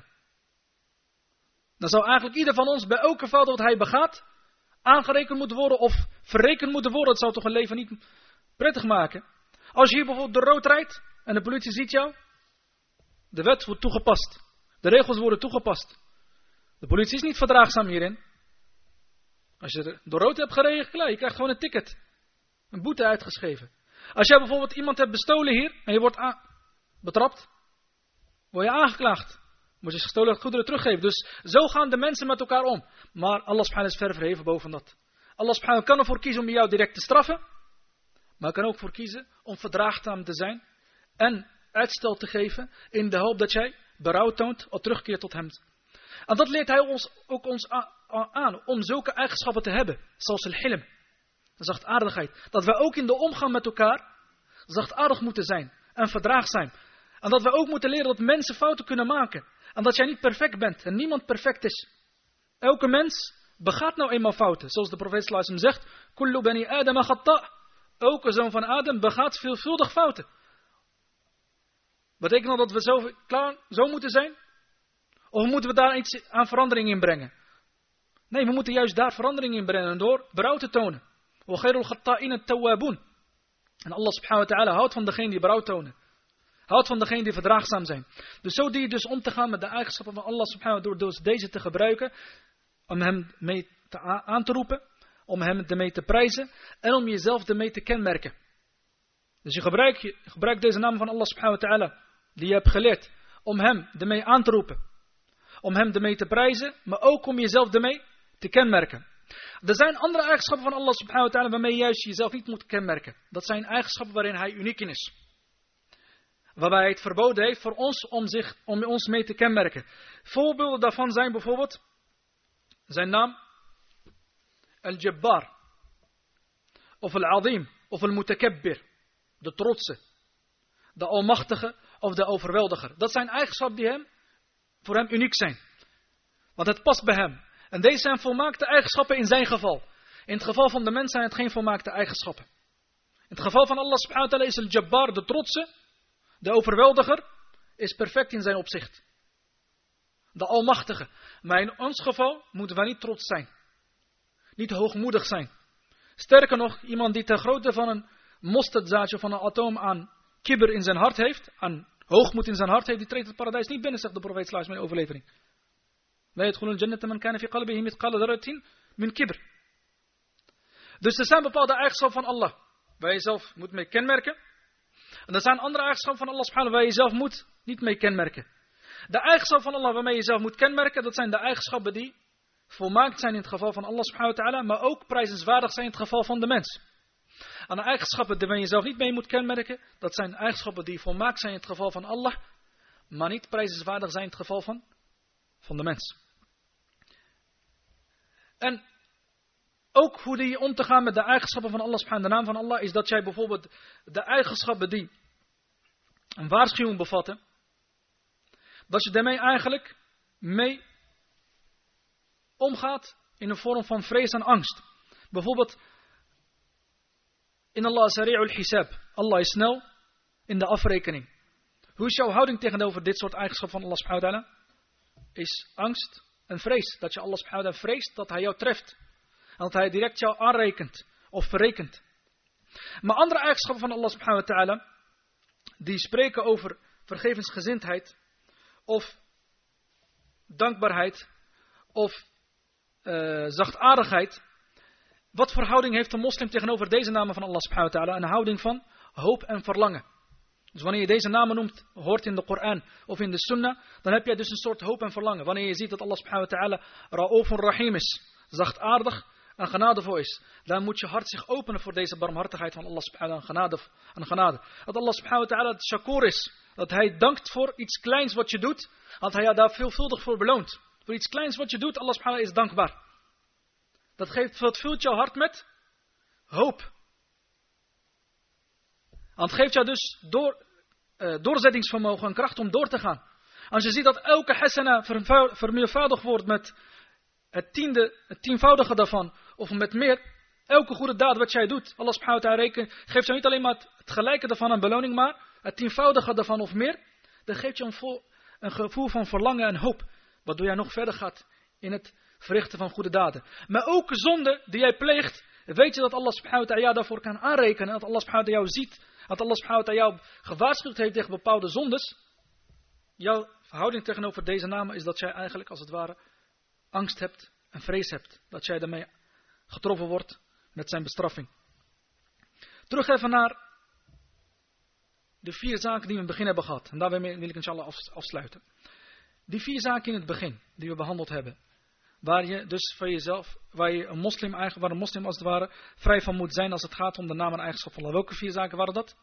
Dan zou eigenlijk ieder van ons bij elke fout wat hij begaat aangerekend moeten worden of verrekend moeten worden. Dat zou toch een leven niet prettig maken. Als je hier bijvoorbeeld door rood rijdt en de politie ziet jou, de wet wordt toegepast. De regels worden toegepast. De politie is niet verdraagzaam hierin. Als je door rood hebt gereden, klaar, je krijgt gewoon een ticket. Een boete uitgeschreven. Als jij bijvoorbeeld iemand hebt bestolen hier en je wordt betrapt, word je aangeklaagd. Moet je gestolen goederen teruggeven. Dus zo gaan de mensen met elkaar om. Maar Allah subhanahu is ver verheven boven dat. Allah subhanahu kan ervoor kiezen om jou direct te straffen. Maar kan ook voor kiezen om verdraagzaam te zijn. En uitstel te geven in de hoop dat jij berouw toont of terugkeert tot hem. En dat leert hij ons aan om zulke eigenschappen te hebben. Zoals al-hilm. De zachtaardigheid. Dat wij ook in de omgang met elkaar zachtaardig moeten zijn. En verdraagzaam. En dat wij ook moeten leren dat mensen fouten kunnen maken. En dat jij niet perfect bent. En niemand perfect is. Elke mens begaat nou eenmaal fouten. Zoals de profeet sallallahu alayhi wa sallam zegt. Kullu bani Adam khata'. Elke zoon van Adam begaat veelvuldig fouten. Betekent dat we zo moeten zijn? Of moeten we daar iets aan verandering in brengen? Nee, we moeten juist daar verandering in brengen door berouw te tonen. Wa khairul khatta'in at-tawwabun. En Allah subhanahu wa ta'ala houdt van degene die berouw tonen. Houdt van degene die verdraagzaam zijn. Dus zo dien je dus om te gaan met de eigenschappen van Allah subhanahu wa ta'ala door dus deze te gebruiken. Om hem mee aan te roepen. Om hem ermee te prijzen. En om jezelf ermee te kenmerken. Dus je gebruikt deze naam van Allah subhanahu wa ta'ala. Die je hebt geleerd. Om hem ermee aan te roepen. Om hem ermee te prijzen. Maar ook om jezelf ermee te kenmerken. Er zijn andere eigenschappen van Allah subhanahu wa ta'ala. Waarmee je juist jezelf niet moet kenmerken. Dat zijn eigenschappen waarin hij uniek in is. Waarbij hij het verboden heeft voor ons om ons mee te kenmerken. Voorbeelden daarvan zijn bijvoorbeeld zijn naam Al-Jabbar. Of Al-Azim. Of Al-Mutakabbir. De trotse. De almachtige of de overweldiger. Dat zijn eigenschappen die voor hem uniek zijn. Want het past bij hem. En deze zijn volmaakte eigenschappen in zijn geval. In het geval van de mens zijn het geen volmaakte eigenschappen. In het geval van Allah subhanahu wa ta'ala is al-Jabbar, de trotse, de overweldiger, is perfect in zijn opzicht. De almachtige. Maar in ons geval moeten wij niet trots zijn. Niet hoogmoedig zijn. Sterker nog, iemand die ter grootte van een mosterdzaadje van een atoom aan kibber in zijn hart heeft, aan hoogmoed in zijn hart heeft, die treedt het paradijs niet binnen, zegt de profeet sallallahu alaihi wasallam in overlevering. La yadkhulul jannata man kana fi qalbihi mithqala dharratin min kibr. Dus er zijn bepaalde eigenschappen van Allah waar je zelf moet mee kenmerken. En er zijn andere eigenschappen van Allah subhanahu waar je zelf moet niet mee kenmerken. De eigenschappen van Allah waarmee je zelf moet kenmerken, dat zijn de eigenschappen die volmaakt zijn in het geval van Allah subhanahu wa ta'ala, maar ook prijzenswaardig zijn in het geval van de mens. En de eigenschappen waarmee je zelf niet mee moet kenmerken, dat zijn eigenschappen die volmaakt zijn in het geval van Allah, maar niet prijzenswaardig zijn in het geval van de mens. En ook hoe die om te gaan met de eigenschappen van Allah subhanahu wa ta'ala, de naam van Allah, is dat jij bijvoorbeeld de eigenschappen die een waarschuwing bevatten, dat je daarmee eigenlijk mee omgaat in een vorm van vrees en angst. Bijvoorbeeld, in Allah sari'ul hisab. Allah is snel in de afrekening. Hoe is jouw houding tegenover dit soort eigenschappen van Allah subhanahu wa ta'ala? Is angst en vrees. Dat je Allah subhanahu wa ta'ala vreest dat hij jou treft. En dat hij direct jou aanrekent of verrekent. Maar andere eigenschappen van Allah subhanahu wa ta'ala, die spreken over vergevensgezindheid, of dankbaarheid, of zachtaardigheid. Wat voor houding heeft een moslim tegenover deze namen van Allah subhanahu wa ta'ala? Een houding van hoop en verlangen. Dus wanneer je deze namen noemt, hoort in de Koran of in de Sunnah, dan heb je dus een soort hoop en verlangen. Wanneer je ziet dat Allah subhanahu wa ta'ala Ra'ufun Rahim is, zachtaardig en genadevol is, dan moet je hart zich openen voor deze barmhartigheid van Allah subhanahu wa ta'ala en genade. Dat Allah subhanahu wa ta'ala het shakur is, dat hij dankt voor iets kleins wat je doet, dat hij jou daar veelvuldig voor beloont. Voor iets kleins wat je doet, Allah subhanahu wa ta'ala is dankbaar. Dat vult jouw hart met hoop. En het geeft jou dus doorzettingsvermogen en kracht om door te gaan. Als je ziet dat elke hasana vermeervoudigd wordt met het tienvoudige daarvan, of met meer, elke goede daad wat jij doet, Allah subhanahu wa ta'ala geeft jou niet alleen maar het gelijke daarvan een beloning, maar het tienvoudige daarvan of meer, dan geeft je een gevoel van verlangen en hoop, waardoor jij nog verder gaat in het verrichten van goede daden. Maar ook zonde die jij pleegt, weet je dat Allah subhanahu wa ta'ala jou daarvoor kan aanrekenen, dat Allah subhanahu wa ta'ala jou ziet, dat Allah subhanahu wa ta'ala jou gewaarschuwd heeft tegen bepaalde zondes. Jouw verhouding tegenover deze namen is dat jij eigenlijk als het ware angst hebt en vrees hebt. Dat jij daarmee getroffen wordt met zijn bestraffing. Terug even naar de 4 zaken die we in het begin hebben gehad. En daarmee wil ik inshallah afsluiten. Die 4 zaken in het begin die we behandeld hebben. Waar je dus voor jezelf, waar een moslim als het ware vrij van moet zijn als het gaat om de naam en eigenschap van Allah. Welke 4 zaken waren dat?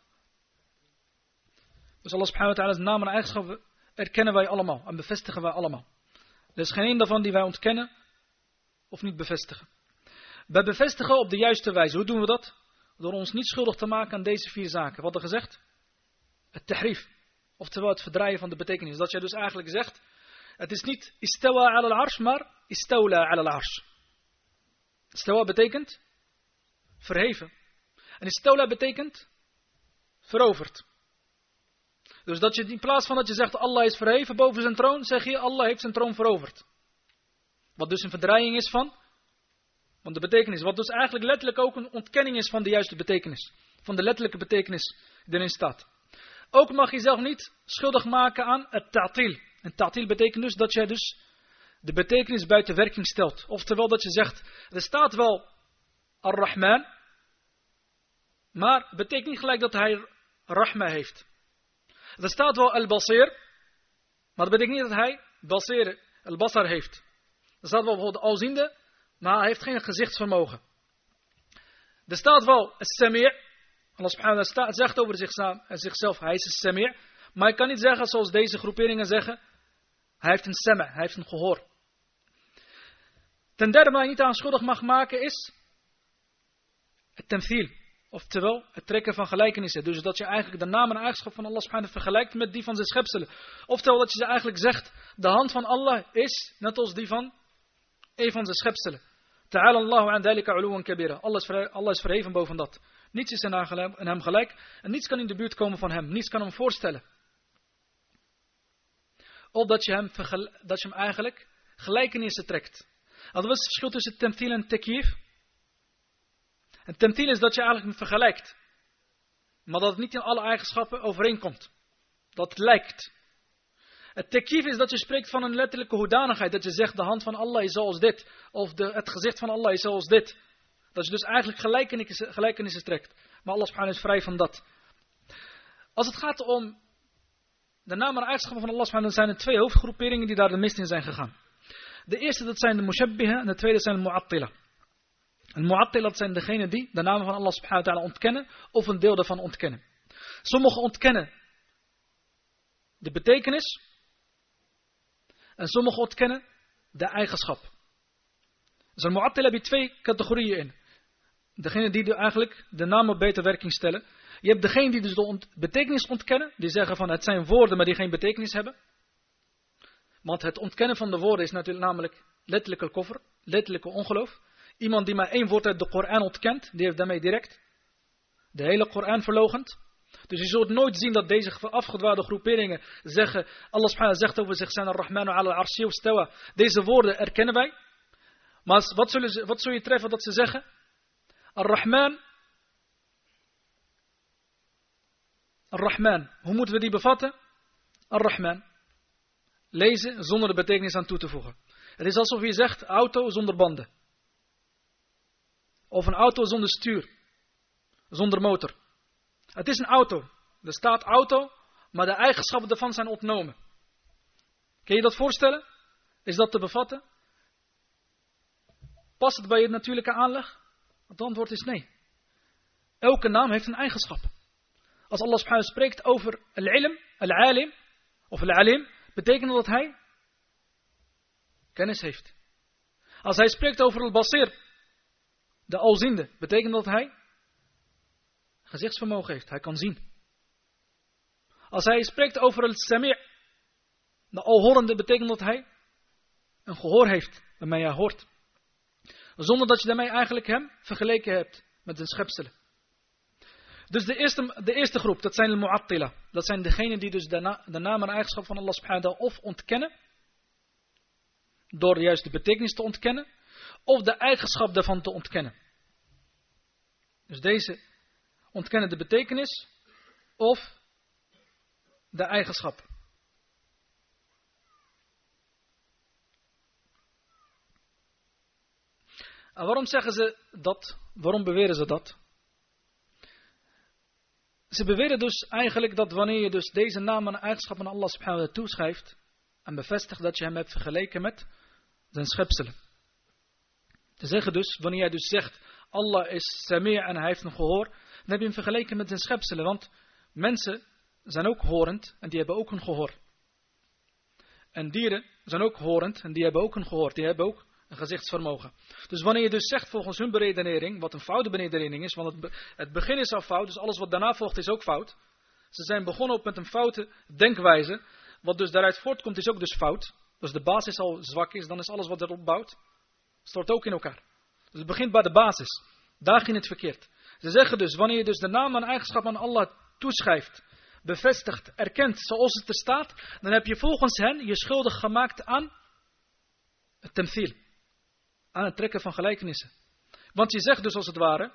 Dus Allah subhanahu wa ta'ala's naam en eigenschappen erkennen wij allemaal en bevestigen wij allemaal. Er is geen één daarvan die wij ontkennen of niet bevestigen. Wij bevestigen op de juiste wijze. Hoe doen we dat? Door ons niet schuldig te maken aan deze 4 zaken. Wat er gezegd? Het tahrif. Oftewel het verdraaien van de betekenis. Dat jij dus eigenlijk zegt, het is niet istawa ala al-arsh, maar istawla ala al-arsh. Istawa betekent verheven. En istawla betekent veroverd. Dus dat je in plaats van dat je zegt Allah is verheven boven zijn troon, zeg je Allah heeft zijn troon veroverd. Wat dus een verdraaiing is van de betekenis. Wat dus eigenlijk letterlijk ook een ontkenning is van de juiste betekenis. Van de letterlijke betekenis die erin staat. Ook mag je zelf niet schuldig maken aan het ta'til. En ta'til betekent dus dat jij dus de betekenis buiten werking stelt. Oftewel dat je zegt, er staat wel Ar-Rahman, maar het betekent niet gelijk dat hij Rahma heeft. Er staat wel Al-Basir, maar dat betekent niet dat hij Al-Basar heeft. Er staat wel bijvoorbeeld Alziende, maar hij heeft geen gezichtsvermogen. Er staat wel As-Sami', Allah subhanahu wa ta'ala zegt over zichzelf, hij is As-Sami', maar je kan niet zeggen zoals deze groeperingen zeggen, hij heeft een Sama', hij heeft een gehoor. Ten derde waar je niet aan schuldig mag maken is het tamthil. Oftewel het trekken van gelijkenissen. Dus dat je eigenlijk de naam en eigenschap van Allah subhanahu wa ta'ala vergelijkt met die van zijn schepselen. Oftewel dat je ze eigenlijk zegt, de hand van Allah is net als die van een van zijn schepselen. Ta'ala Allahu an dhalika uluwan kabira. Allah is verheven boven dat. Niets is in hem gelijk en niets kan in de buurt komen van hem. Niets kan hem voorstellen. Of dat je hem eigenlijk gelijkenissen trekt. Wat is het verschil tussen temthil en tekyif? En temthil is dat je eigenlijk hem vergelijkt. Maar dat het niet in alle eigenschappen overeenkomt. Dat het lijkt. Het tekyif is dat je spreekt van een letterlijke hoedanigheid. Dat je zegt de hand van Allah is zoals dit. Of het gezicht van Allah is zoals dit. Dat je dus eigenlijk gelijkenissen trekt. Maar Allah subhanahu is vrij van dat. Als het gaat om de namen en eigenschappen van Allah subhanahu, dan zijn er twee hoofdgroeperingen die daar de meest in zijn gegaan. De eerste dat zijn de mushabbiha en de tweede zijn de mu'attila. En mu'attila dat zijn degenen die de namen van Allah subhanahu wa ta'ala ontkennen of een deel daarvan ontkennen. Sommigen ontkennen de betekenis en sommigen ontkennen de eigenschap. Dus een mu'attila heb je twee categorieën in. Degene die eigenlijk de namen beter werking stellen. Je hebt degene die dus de betekenis ontkennen. Die zeggen van het zijn woorden maar die geen betekenis hebben. Want het ontkennen van de woorden is natuurlijk namelijk letterlijke koffer. Letterlijke ongeloof. Iemand die maar één woord uit de Koran ontkent. Die heeft daarmee direct de hele Koran verloochend. Dus je zult nooit zien dat deze afgedwaarde groeperingen zeggen. Allah subhanahu zegt over zich zijn ar-Rahmanu ala al-arshi istawa. Deze woorden erkennen wij. Maar wat zul je treffen dat ze zeggen? Ar-Rahman. Ar-Rahman. Hoe moeten we die bevatten? Ar-Rahman. Lezen zonder de betekenis aan toe te voegen. Het is alsof je zegt auto zonder banden. Of een auto zonder stuur. Zonder motor. Het is een auto. Er staat auto, maar de eigenschappen ervan zijn ontnomen. Kun je dat voorstellen? Is dat te bevatten? Past het bij je natuurlijke aanleg? Het antwoord is nee. Elke naam heeft een eigenschap. Als Allah subhanahu spreekt over al-ilm, al-alim of al-alim, betekent dat hij kennis heeft. Als hij spreekt over al-basir, de alziende, betekent dat hij gezichtsvermogen heeft. Hij kan zien. Als hij spreekt over al-sami', de alhorende, betekent dat hij een gehoor heeft, waarmee hij hoort. Zonder dat je daarmee eigenlijk hem vergeleken hebt met zijn schepselen. Dus de eerste groep, dat zijn de mu'attila. Dat zijn degenen die dus de naam en eigenschap van Allah subhanahu wa ta'ala of ontkennen. Door juist de betekenis te ontkennen. Of de eigenschap daarvan te ontkennen. Dus deze ontkennen de betekenis of de eigenschap. En waarom zeggen ze dat? Waarom beweren ze dat? Ze beweren dus eigenlijk dat wanneer je dus deze naam en eigenschappen aan Allah subhanahu wa ta'ala toeschrijft en bevestigt dat je hem hebt vergeleken met zijn schepselen. Ze zeggen dus, wanneer jij dus zegt Allah is Sami' en hij heeft een gehoor, dan heb je hem vergeleken met zijn schepselen. Want mensen zijn ook horend en die hebben ook een gehoor. En dieren zijn ook horend en die hebben ook een gehoor. Die hebben ook een gezichtsvermogen. Dus wanneer je dus zegt volgens hun beredenering, wat een foute beredenering is, want het begin is al fout, dus alles wat daarna volgt is ook fout. Ze zijn begonnen op met een foute denkwijze, wat dus daaruit voortkomt is ook dus fout. Dus de basis al zwak is, dan is alles wat erop bouwt, stort ook in elkaar. Dus het begint bij de basis. Daar ging het verkeerd. Ze zeggen dus, wanneer je dus de naam en eigenschap aan Allah toeschrijft, bevestigt, erkent zoals het er staat, dan heb je volgens hen je schuldig gemaakt aan het temthil. Aan het trekken van gelijkenissen. Want je zegt dus als het ware,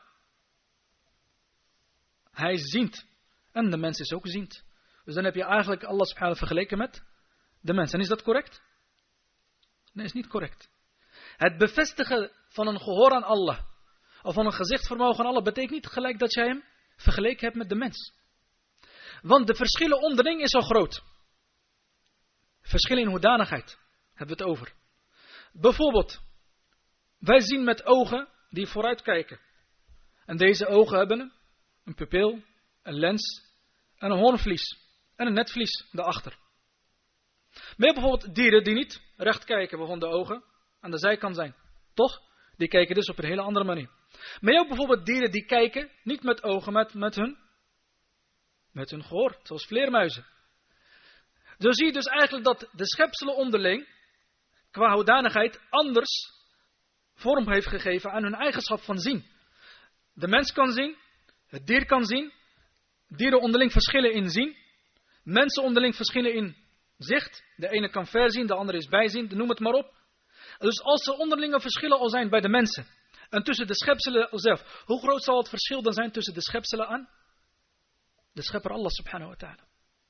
hij ziet. En de mens is ook ziend. Dus dan heb je eigenlijk Allah subhanahu vergeleken met de mens. En is dat correct? Nee, is niet correct. Het bevestigen van een gehoor aan Allah, of van een gezichtsvermogen aan Allah, betekent niet gelijk dat jij hem vergeleken hebt met de mens. Want de verschillen onderling is al groot. Verschillen in hoedanigheid hebben we het over. Bijvoorbeeld, wij zien met ogen die vooruit kijken. En deze ogen hebben een pupil, een lens en een hoornvlies. En een netvlies daarachter. Maar je hebt bijvoorbeeld dieren die niet recht kijken, waarvan de ogen aan de zijkant zijn. Toch? Die kijken dus op een hele andere manier. Maar je hebt bijvoorbeeld dieren die kijken niet met ogen, met hun gehoor. Zoals vleermuizen. Zo zie je dus eigenlijk dat de schepselen onderling qua hoedanigheid anders vorm heeft gegeven aan hun eigenschap van zien. De mens kan zien het dier kan zien, dieren onderling verschillen in zien, mensen onderling verschillen in zicht. De ene kan ver zien, de andere is bijzien, noem het maar op. Dus als er onderlinge verschillen al zijn bij de mensen en tussen de schepselen zelf, hoe groot zal het verschil dan zijn tussen de schepselen en de schepper Allah subhanahu wa ta'ala?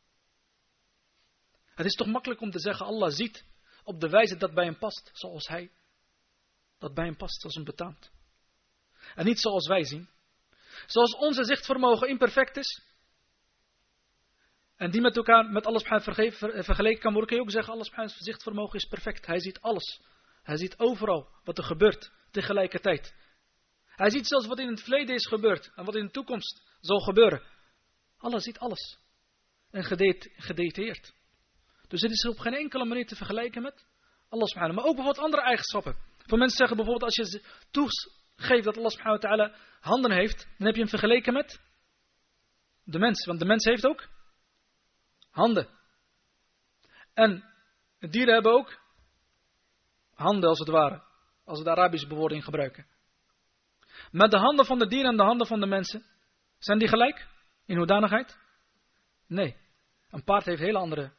Het is toch makkelijk om te zeggen, Allah ziet op de wijze dat bij hem past, zoals hij dat bij hem past, zoals hem betaamt. En niet zoals wij zien. Zoals onze zichtvermogen imperfect is, en die met elkaar, met alles vergeleken kan worden, kun je ook zeggen, alles zichtvermogen is perfect. Hij ziet alles. Hij ziet overal wat er gebeurt tegelijkertijd. Hij ziet zelfs wat in het verleden is gebeurd en wat in de toekomst zal gebeuren. Allah ziet alles. En gedetailleerd. Dus het is op geen enkele manier te vergelijken met Allah subhanahu. Maar ook bijvoorbeeld andere eigenschappen. Voor mensen zeggen bijvoorbeeld, als je toegeeft dat Allah subhanahu wa ta'ala handen heeft, dan heb je hem vergeleken met de mens. Want de mens heeft ook handen. En de dieren hebben ook handen als het ware. Als we de Arabische bewoording gebruiken. Maar de handen van de dieren en de handen van de mensen, zijn die gelijk? In hoedanigheid? Nee. Een paard heeft hele andere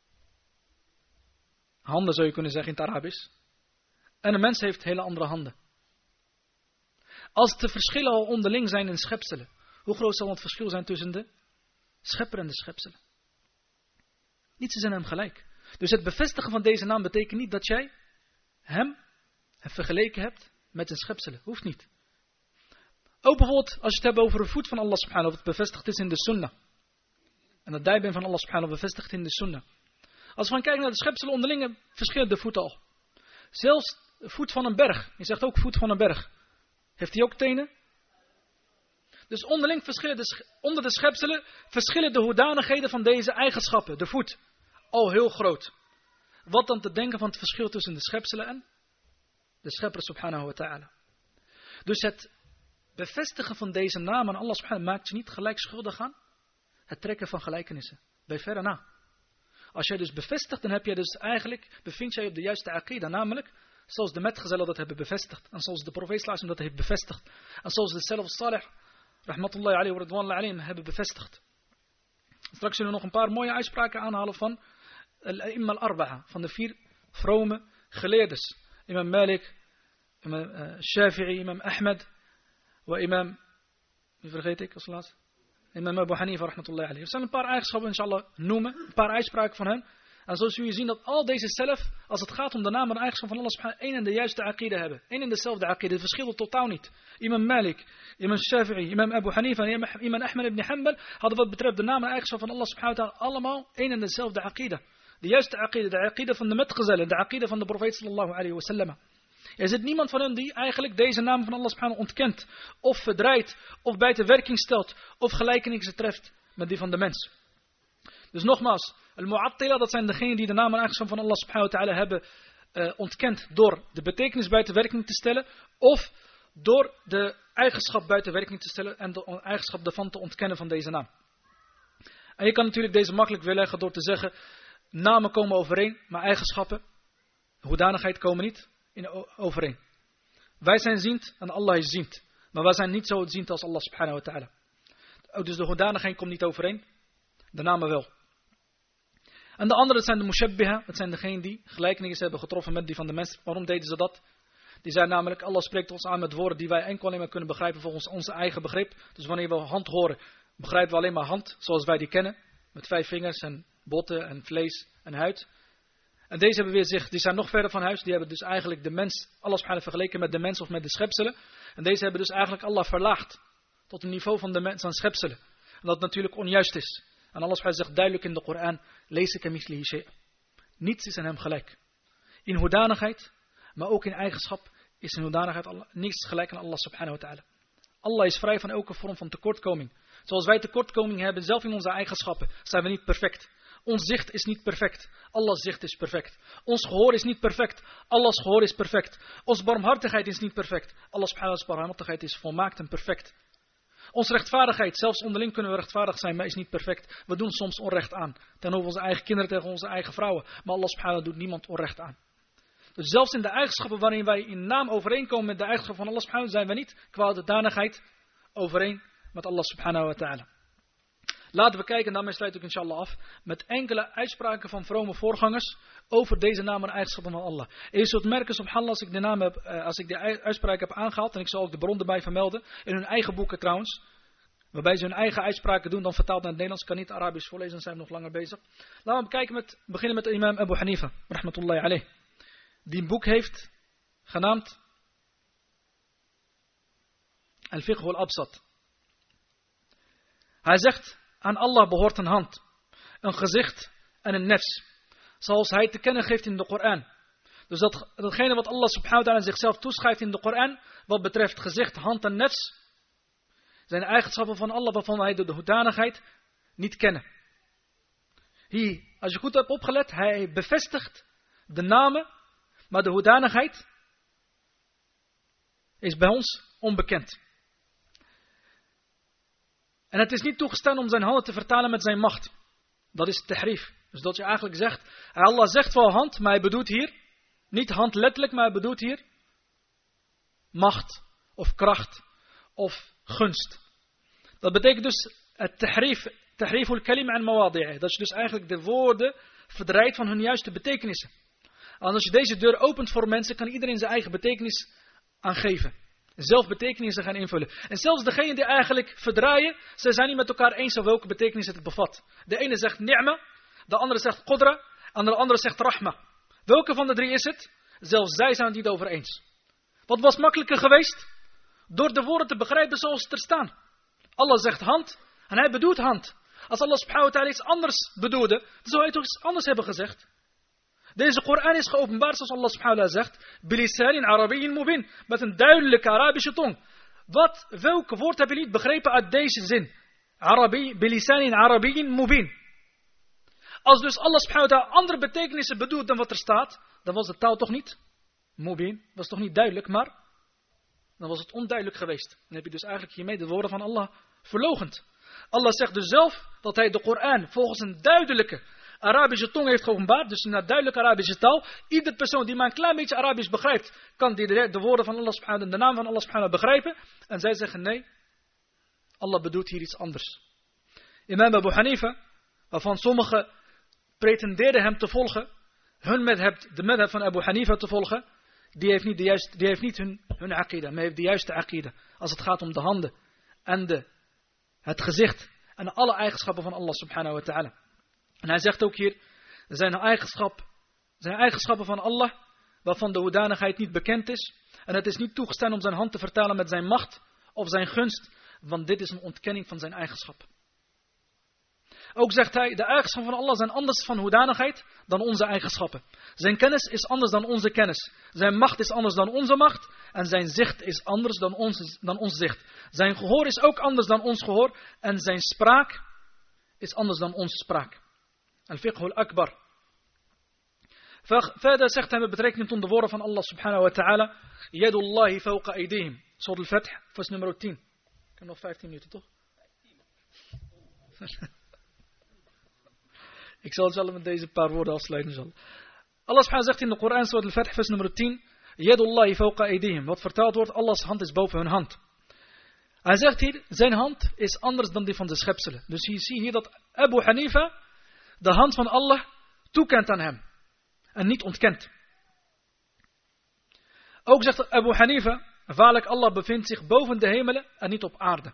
handen, zou je kunnen zeggen in het Arabisch. En een mens heeft hele andere handen. Als de verschillen al onderling zijn in schepselen, hoe groot zal het verschil zijn tussen de schepper en de schepselen? Niets is aan hem gelijk. Dus het bevestigen van deze naam betekent niet dat jij hem vergeleken hebt met een schepselen. Hoeft niet. Ook bijvoorbeeld als je het hebt over de voet van Allah subhanahu wa ta'ala, wat bevestigd is in de sunnah. En dat dijbeen van Allah subhanahu wa ta'ala bevestigd in de sunnah. Als we gaan kijken naar de schepselen onderling, verschillen de voeten al. Zelfs de voet van een berg. Je zegt ook voet van een berg. Heeft hij ook tenen? Dus onderling verschillen onder de schepselen verschillen de hoedanigheden van deze eigenschappen. De voet. Al heel groot. Wat dan te denken van het verschil tussen de schepselen en de schepper subhanahu wa ta'ala. Dus het bevestigen van deze naam aan Allah subhanahu maakt je niet gelijk schuldig aan het trekken van gelijkenissen. Bij verre na. Als jij dus bevestigt, dan heb je dus eigenlijk, bevind jij op de juiste aqida, namelijk zoals de metgezellen dat hebben bevestigd. En zoals de profeet dat heeft bevestigd. En zoals de salaf salih, rahmatullahi alayhi wa ridwanullahi alayhim, hebben bevestigd. Straks zullen we nog een paar mooie uitspraken aanhalen van al-a'imma al-arba'a, van de 4 vrome geleerders. Imam Malik, imam Shafi'i, imam Ahmed, wa imam, wie vergeet ik als laatste? Imam Abu Hanifa, rahmatullahi alayhi. Er zijn een paar eigenschappen, inshallah, noemen, een paar uitspraken van hen. En zo zul je zien dat al deze zelf, als het gaat om de naam en de eigenschap van Allah subhanahu, één en de juiste aqida hebben. Één en dezelfde aqida. Het verschilt totaal niet. Imam Malik, Imam Shafi'i, Imam Abu Hanifa en Imam Ahmed ibn Hanbal hadden wat betreft de naam en eigenschap van Allah subhanahu wa ta'ala allemaal één en dezelfde aqida. De juiste aqida, de aqida van de metgezellen, de aqida van de profeet sallallahu alayhi wa sallam. Er zit niemand van hen die eigenlijk deze naam van Allah subhanahu ontkent, of verdraait, of buiten werking stelt, of gelijkenissen treft met die van de mens. Dus nogmaals, al-Mu'attila, dat zijn degenen die de naam en eigenschap van Allah subhanahu wa ta'ala hebben ontkend door de betekenis buiten werking te stellen, of door de eigenschap buiten werking te stellen en de eigenschap ervan te ontkennen van deze naam. En je kan natuurlijk deze makkelijk weerleggen door te zeggen, namen komen overeen, maar eigenschappen, hoedanigheid komen niet overeen. Wij zijn ziend en Allah is ziend. Maar wij zijn niet zo ziend als Allah subhanahu wa ta'ala. Dus de hoedanigheid komt niet overeen. De namen wel. En de andere zijn de mushabbiha. Dat zijn degenen die gelijkenissen hebben getroffen met die van de mens. Waarom deden ze dat? Die zijn namelijk, Allah spreekt ons aan met woorden die wij enkel alleen maar kunnen begrijpen volgens onze eigen begrip. Dus wanneer we hand horen, begrijpen we alleen maar hand zoals wij die kennen. Met 5 vingers en botten en vlees en huid. En deze hebben weer die zijn nog verder van huis. Die hebben dus eigenlijk de mens, Allah subhanahu vergeleken met de mens of met de schepselen. En deze hebben dus eigenlijk Allah verlaagd tot het niveau van de mens en schepselen. En dat natuurlijk onjuist is. En Allah subhanahu zegt duidelijk in de Koran, laysa kamithlihi shay'. Niets is aan hem gelijk. In hoedanigheid, maar ook in eigenschap is in hoedanigheid niets gelijk aan Allah subhanahu wa ta'ala. Allah is vrij van elke vorm van tekortkoming. Zoals wij tekortkoming hebben, zelf in onze eigenschappen, zijn we niet perfect. Ons zicht is niet perfect. Allahs zicht is perfect. Ons gehoor is niet perfect. Allahs gehoor is perfect. Onze barmhartigheid is niet perfect. Allahs barmhartigheid is volmaakt en perfect. Onze rechtvaardigheid, zelfs onderling kunnen we rechtvaardig zijn, maar is niet perfect. We doen soms onrecht aan. Tegenover onze eigen kinderen, tegen onze eigen vrouwen. Maar Allah subhanahu doet niemand onrecht aan. Dus zelfs in de eigenschappen waarin wij in naam overeenkomen met de eigenschap van Allah subhanahu, zijn we niet qua hoedanigheid overeen met Allah subhanahu wa ta'ala. Laten we kijken, en daarmee sluit ik inshallah af, met enkele uitspraken van vrome voorgangers over deze namen en eigenschappen van Allah. En je zult merken, subhanallah, als ik die uitspraak heb aangehaald, en ik zal ook de bron erbij vermelden, in hun eigen boeken trouwens, waarbij ze hun eigen uitspraken doen, dan vertaald naar het Nederlands, kan niet Arabisch voorlezen, dan zijn we nog langer bezig. Laten we beginnen met de imam Abu Hanifa, rahmatullahi alayh, die een boek heeft genaamd Al-Fiqh al-Absat. Hij zegt, aan Allah behoort een hand, een gezicht en een nefs, zoals hij te kennen geeft in de Koran. Dus datgene wat Allah subhanahu wa ta'ala zichzelf toeschrijft in de Koran, wat betreft gezicht, hand en nefs, zijn eigenschappen van Allah waarvan wij de hoedanigheid niet kennen. Hier, als je goed hebt opgelet, hij bevestigt de namen, maar de hoedanigheid is bij ons onbekend. En het is niet toegestaan om zijn handen te vertalen met zijn macht. Dat is tahrif. Dus dat je eigenlijk zegt, Allah zegt wel hand, maar hij bedoelt hier, niet hand letterlijk, maar hij bedoelt hier macht of kracht of gunst. Dat betekent dus het tahriful kalim an mawadi'ah. Dat je dus eigenlijk de woorden verdraait van hun juiste betekenissen. En als je deze deur opent voor mensen, kan iedereen zijn eigen betekenis aangeven. Zelf betekenissen gaan invullen. En zelfs degenen die eigenlijk verdraaien, ze zijn niet met elkaar eens over welke betekenis het bevat. De ene zegt ni'ma, de andere zegt qudra, en de andere zegt rahma. Welke van de drie is het? Zelfs zij zijn het niet over eens. Wat was makkelijker geweest? Door de woorden te begrijpen zoals ze er staan. Allah zegt hand, en hij bedoelt hand. Als Allah subhanahu wa ta'ala iets anders bedoelde, dan zou hij toch iets anders hebben gezegd. Deze Koran is geopenbaard zoals Allah subhanahu wa ta'ala zegt, bilisanin arabiyyin mubin, met een duidelijke Arabische tong. Welk woord heb je niet begrepen uit deze zin? Bilisanin arabiyyin mubin. Als dus Allah subhanahu wa ta'ala andere betekenissen bedoelt dan wat er staat, dan was de taal toch niet mubin, was toch niet duidelijk, maar dan was het onduidelijk geweest. Dan heb je dus eigenlijk hiermee de woorden van Allah verloochend. Allah zegt dus zelf dat hij de Koran volgens een duidelijke Arabische tong heeft geopenbaard, dus in een duidelijke Arabische taal. Ieder persoon die maar een klein beetje Arabisch begrijpt, kan de woorden van Allah subhanahu wa ta'ala, de naam van Allah subhanahu wa ta'ala begrijpen. En zij zeggen nee, Allah bedoelt hier iets anders. Imam Abu Hanifa, waarvan sommigen pretendeerden hem te volgen, de madhab van Abu Hanifa te volgen, die heeft niet hun aqida, maar heeft de juiste aqida. Als het gaat om de handen en het gezicht en alle eigenschappen van Allah subhanahu wa ta'ala. En hij zegt ook hier, er zijn eigenschappen van Allah waarvan de hoedanigheid niet bekend is. En het is niet toegestaan om zijn hand te vertalen met zijn macht of zijn gunst, want dit is een ontkenning van zijn eigenschap. Ook zegt hij, de eigenschappen van Allah zijn anders van hoedanigheid dan onze eigenschappen. Zijn kennis is anders dan onze kennis. Zijn macht is anders dan onze macht. En zijn zicht is anders dan ons zicht. Zijn gehoor is ook anders dan ons gehoor. En zijn spraak is anders dan onze spraak. Al-Fiqh al-Akbar. Verder zegt hij met betrekking tot de woorden van Allah subhanahu wa ta'ala. Yadullahi fawqa aydihim. Surah al-Fath, vers nummer 10. Ik heb nog 15 minuten, toch? Ik zal het met deze paar woorden afsluiten. Allah subhanahu zegt in de Koran, Surah al-Fath, vers nummer 10. Yadullahi fawqa aydihim. Wat vertaald wordt, Allahs hand is boven hun hand. Hij zegt hier, zijn hand is anders dan die van de schepselen. Dus je ziet hier dat Abu Hanifa de hand van Allah toekent aan hem. En niet ontkent. Ook zegt Abu Hanifa, waarlijk Allah bevindt zich boven de hemelen en niet op aarde.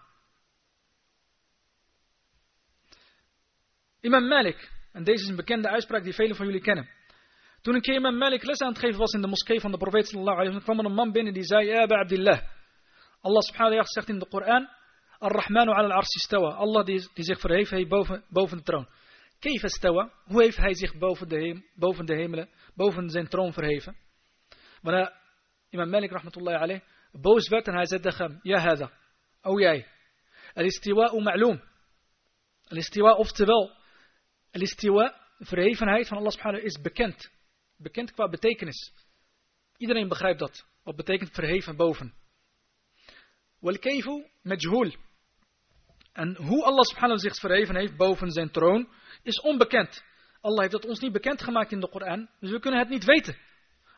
Imam Malik, en deze is een bekende uitspraak die velen van jullie kennen. Toen een keer Imam Malik les aan het geven was in de moskee van de profeet sallallahu alaihi wasallam, kwam er een man binnen die zei, ja, Aba Abdillah. Allah subhanahu wa ta'ala zegt in de Koran, Ar-Rahmanu ala al-arsi istawa. Allah die zich verheven heeft boven de troon. Kayfa istawa? Hoe heeft hij zich boven de hemelen, boven zijn troon verheven? Wanneer Imam Malik rahmatullahi alayh boos werd en hij zei tegen hem, ja hada, o jij, al-istiwa'u ma'loom. Al-istiwa, oftewel, al-istiwa, de verhevenheid van Allah subhanahu is bekend. Bekend qua betekenis. Iedereen begrijpt dat. Wat betekent verheven boven. Wal-kayfu majhul. En hoe Allah subhanahu zich verheven heeft boven zijn troon is onbekend. Allah heeft dat ons niet bekend gemaakt in de Koran, dus we kunnen het niet weten.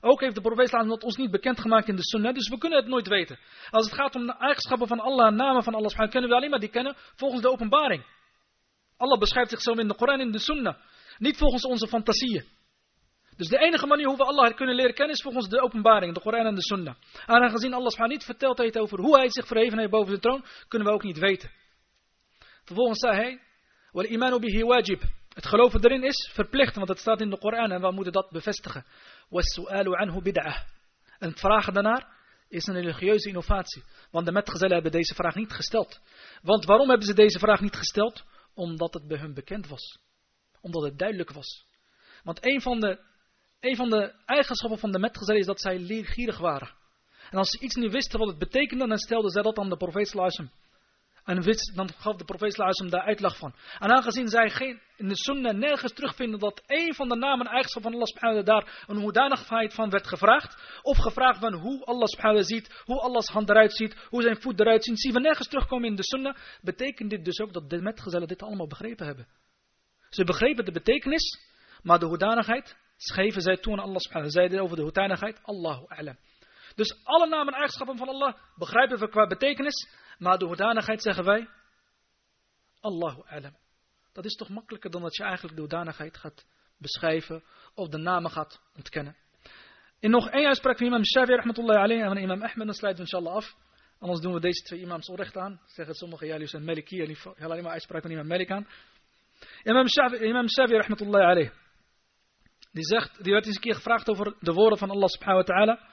Ook heeft de profeet dat ons niet bekendgemaakt in de sunnah, dus we kunnen het nooit weten. Als het gaat om de eigenschappen van Allah en namen van Allah, kunnen we alleen maar die kennen volgens de openbaring. Allah beschrijft zichzelf in de Koran en in de sunnah, niet volgens onze fantasieën. Dus de enige manier hoe we Allah kunnen leren kennen is volgens de openbaring, de Koran en de sunnah. En aangezien Allah niet verteld heeft over hoe hij zich verheven heeft boven de troon, kunnen we ook niet weten. Vervolgens zei hij, wal imanu bihi wajib. Het geloven erin is verplicht, want het staat in de Koran en we moeten dat bevestigen. Was-su'alu anhu bid'ah. En het vragen daarnaar is een religieuze innovatie. Want de metgezellen hebben deze vraag niet gesteld. Want waarom hebben ze deze vraag niet gesteld? Omdat het bij hun bekend was. Omdat het duidelijk was. Want een van de eigenschappen van de metgezellen is dat zij leergierig waren. En als ze iets niet wisten wat het betekende, dan stelden zij dat aan de profeet sallallahu alaihi wasallam. En dan gaf de profeet sallallahu alaihi wasallam daar uitleg van. En aangezien zij in de sunnah nergens terugvinden dat een van de namen en eigenschappen van Allah subhanahu wa ta'ala daar een hoedanigheid van werd gevraagd. Of gevraagd van hoe Allah subhanahu wa ta'ala ziet, hoe Allahs hand eruit ziet, hoe zijn voet eruit ziet. Zien we nergens terugkomen in de sunnah. Betekent dit dus ook dat de metgezellen dit allemaal begrepen hebben. Ze begrepen de betekenis, maar de hoedanigheid schreven zij toe aan Allah subhanahu wa ta'ala. Zeiden over de hoedanigheid, Allahu a'lam. Dus alle namen en eigenschappen van Allah begrijpen we qua betekenis, maar de hoedanigheid zeggen wij, Allahu a'lam. Dat is toch makkelijker dan dat je eigenlijk de hoedanigheid gaat beschrijven of de namen gaat ontkennen. En nog één uitspraak van imam Shafi'i rahmatullahi alayhi en van imam Ahmed, dan sluiten we inshallah af. Anders doen we deze twee imams onrecht aan. Zeggen sommigen, jullie zijn Maliki, jullie hebben alleen maar uitspraak van imam Malik aan. Imam Shafi'i rahmatullahi alayhi. Die werd eens een keer gevraagd over de woorden van Allah subhanahu wa ta'ala.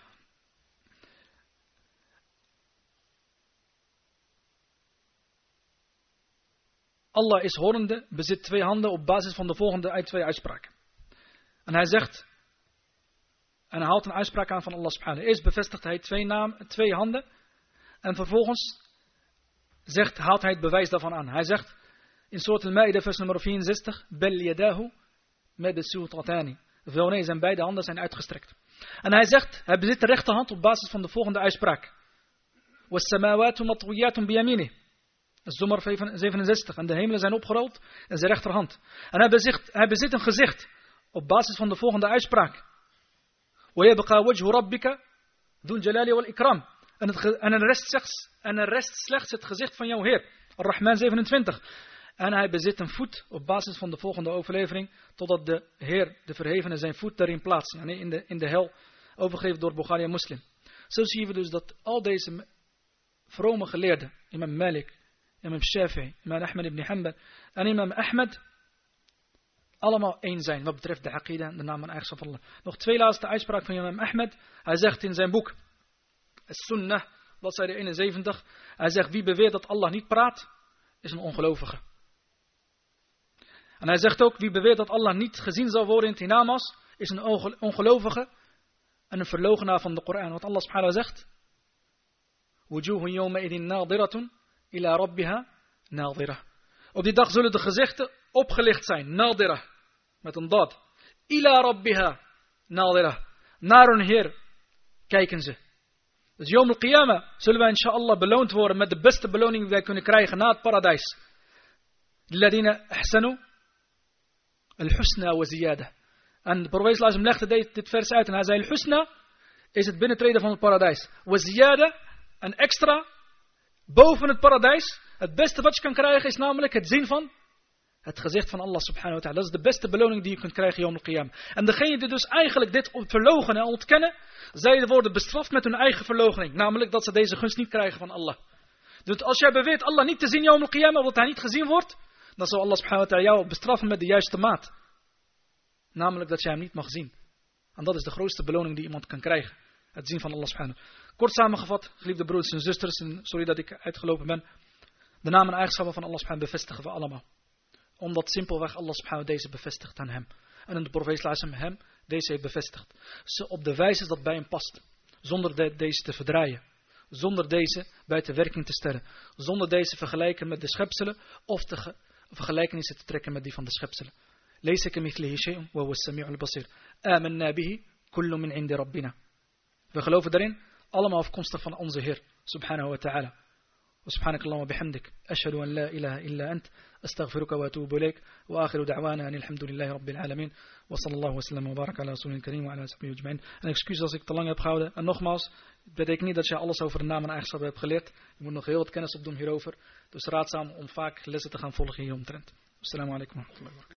Allah is horende, bezit twee handen op basis van de volgende twee uitspraken. En hij zegt, en hij haalt een uitspraak aan van Allah subhanahu wa ta'ala. Eerst bevestigt hij twee handen. En vervolgens haalt hij het bewijs daarvan aan. Hij zegt in Soort al-Ma'idah vers nummer 64. Bel yadahu met de sultatani. Wel nee, zijn beide handen zijn uitgestrekt. En hij zegt, hij bezit de rechterhand op basis van de volgende uitspraak. Was samawatu matwiyatun biyamini. Zomar 67. En de hemelen zijn opgerold en zijn rechterhand. En hij bezit een gezicht op basis van de volgende uitspraak. وَيَبْقَى وَجْهُ رَبِّكَ ذُو الْجَلَالِ وَالْإِكْرَامِ. En er rest slechts het gezicht van jouw Heer. Ar-Rahman 27. En hij bezit een voet op basis van de volgende overlevering, totdat de Heer, de verhevene, zijn voet daarin plaatst. In de hel, overgegeven door Bukhari en Muslim. Zo zien we dus dat al deze vrome geleerden, imam Malik, imam Shafi'i, imam Ahmed ibn Hanbal en imam Ahmed, allemaal één zijn wat betreft de aqida en de naam en eigenschappen van Allah. Nog twee laatste uitspraken van imam Ahmed. Hij zegt in zijn boek, As-Sunnah, bladzijde 71, hij zegt, wie beweert dat Allah niet praat, is een ongelovige. En hij zegt ook, wie beweert dat Allah niet gezien zal worden in het hiernamaals, is een ongelovige en een verloochenaar van de Koran. Wat Allah subhanahu wa zegt, wujuhun yawma idin nadiratun ila rabbiha nadirah. Op die dag zullen de gezichten opgelicht zijn, nadirah, met een dad. Ila rabbiha nadirah. Naar hun Heer kijken ze. Dus Yawm al-Qiyamah zullen wij inshallah beloond worden met de beste beloning die wij kunnen krijgen na het paradijs. Alladina ahsanu al-husna wa ziyada. En de profeet sallallahu alaihi wasallam legde dit vers uit en hij zei, al-husna is het binnentreden van het paradijs. Wa ziyada, en extra, boven het paradijs, het beste wat je kan krijgen is namelijk het zien van het gezicht van Allah subhanahu wa ta'ala. Dat is de beste beloning die je kunt krijgen Yawm al-Qiyamah. En degene die dus eigenlijk dit verloochenen en ontkennen, zij worden bestraft met hun eigen verloochening. Namelijk dat ze deze gunst niet krijgen van Allah. Dus als jij beweert Allah niet te zien Yawm al-Qiyamah, omdat hij niet gezien wordt, dan zal Allah subhanahu wa ta'ala jou bestraffen met de juiste maat. Namelijk dat jij hem niet mag zien. En dat is de grootste beloning die iemand kan krijgen. Het zien van Allah subhanahu wa ta'ala. Kort samengevat, geliefde broeders en zusters, en sorry dat ik uitgelopen ben. De namen en eigenschappen van Allah subhanahu wa ta'ala bevestigen we allemaal. Omdat simpelweg Allah subhanahu wa ta'ala deze bevestigt aan hem. En de profeet sallallahu alaihi wasallam hem deze heeft bevestigd. Op de wijze dat bij hem past. Zonder deze te verdraaien. Zonder deze buiten werking te stellen. Zonder deze vergelijken met de schepselen. Of vergelijkenissen te trekken met die van de schepselen. Laysa kamithlihi shay'un wa huwa as-sami'ul basir. Amanna bihi kullu min 'indi rabbina. We geloven daarin allemaal afkomstig van onze Heer subhanahu wa ta'ala. وسبحانك اللهم وبحمدك أشهد أن لا إله إلا أنت أستغفرك وأتوب إليك وآخر دعوانا أن الحمد لله رب العالمين وصلى الله وسلم وبارك على رسول الكريم وعلى آله أجمعين. En excuus als ik te lang heb gehouden. En nogmaals, het betekent niet dat je alles over de naam en eigenschappen hebt geleerd. Je moet nog heel wat kennis opdoen hierover. Dus raadzaam om vaak lessen te gaan volgen hieromtrent. Assalamu alaikum wa rahmatullahi wa barakatuh.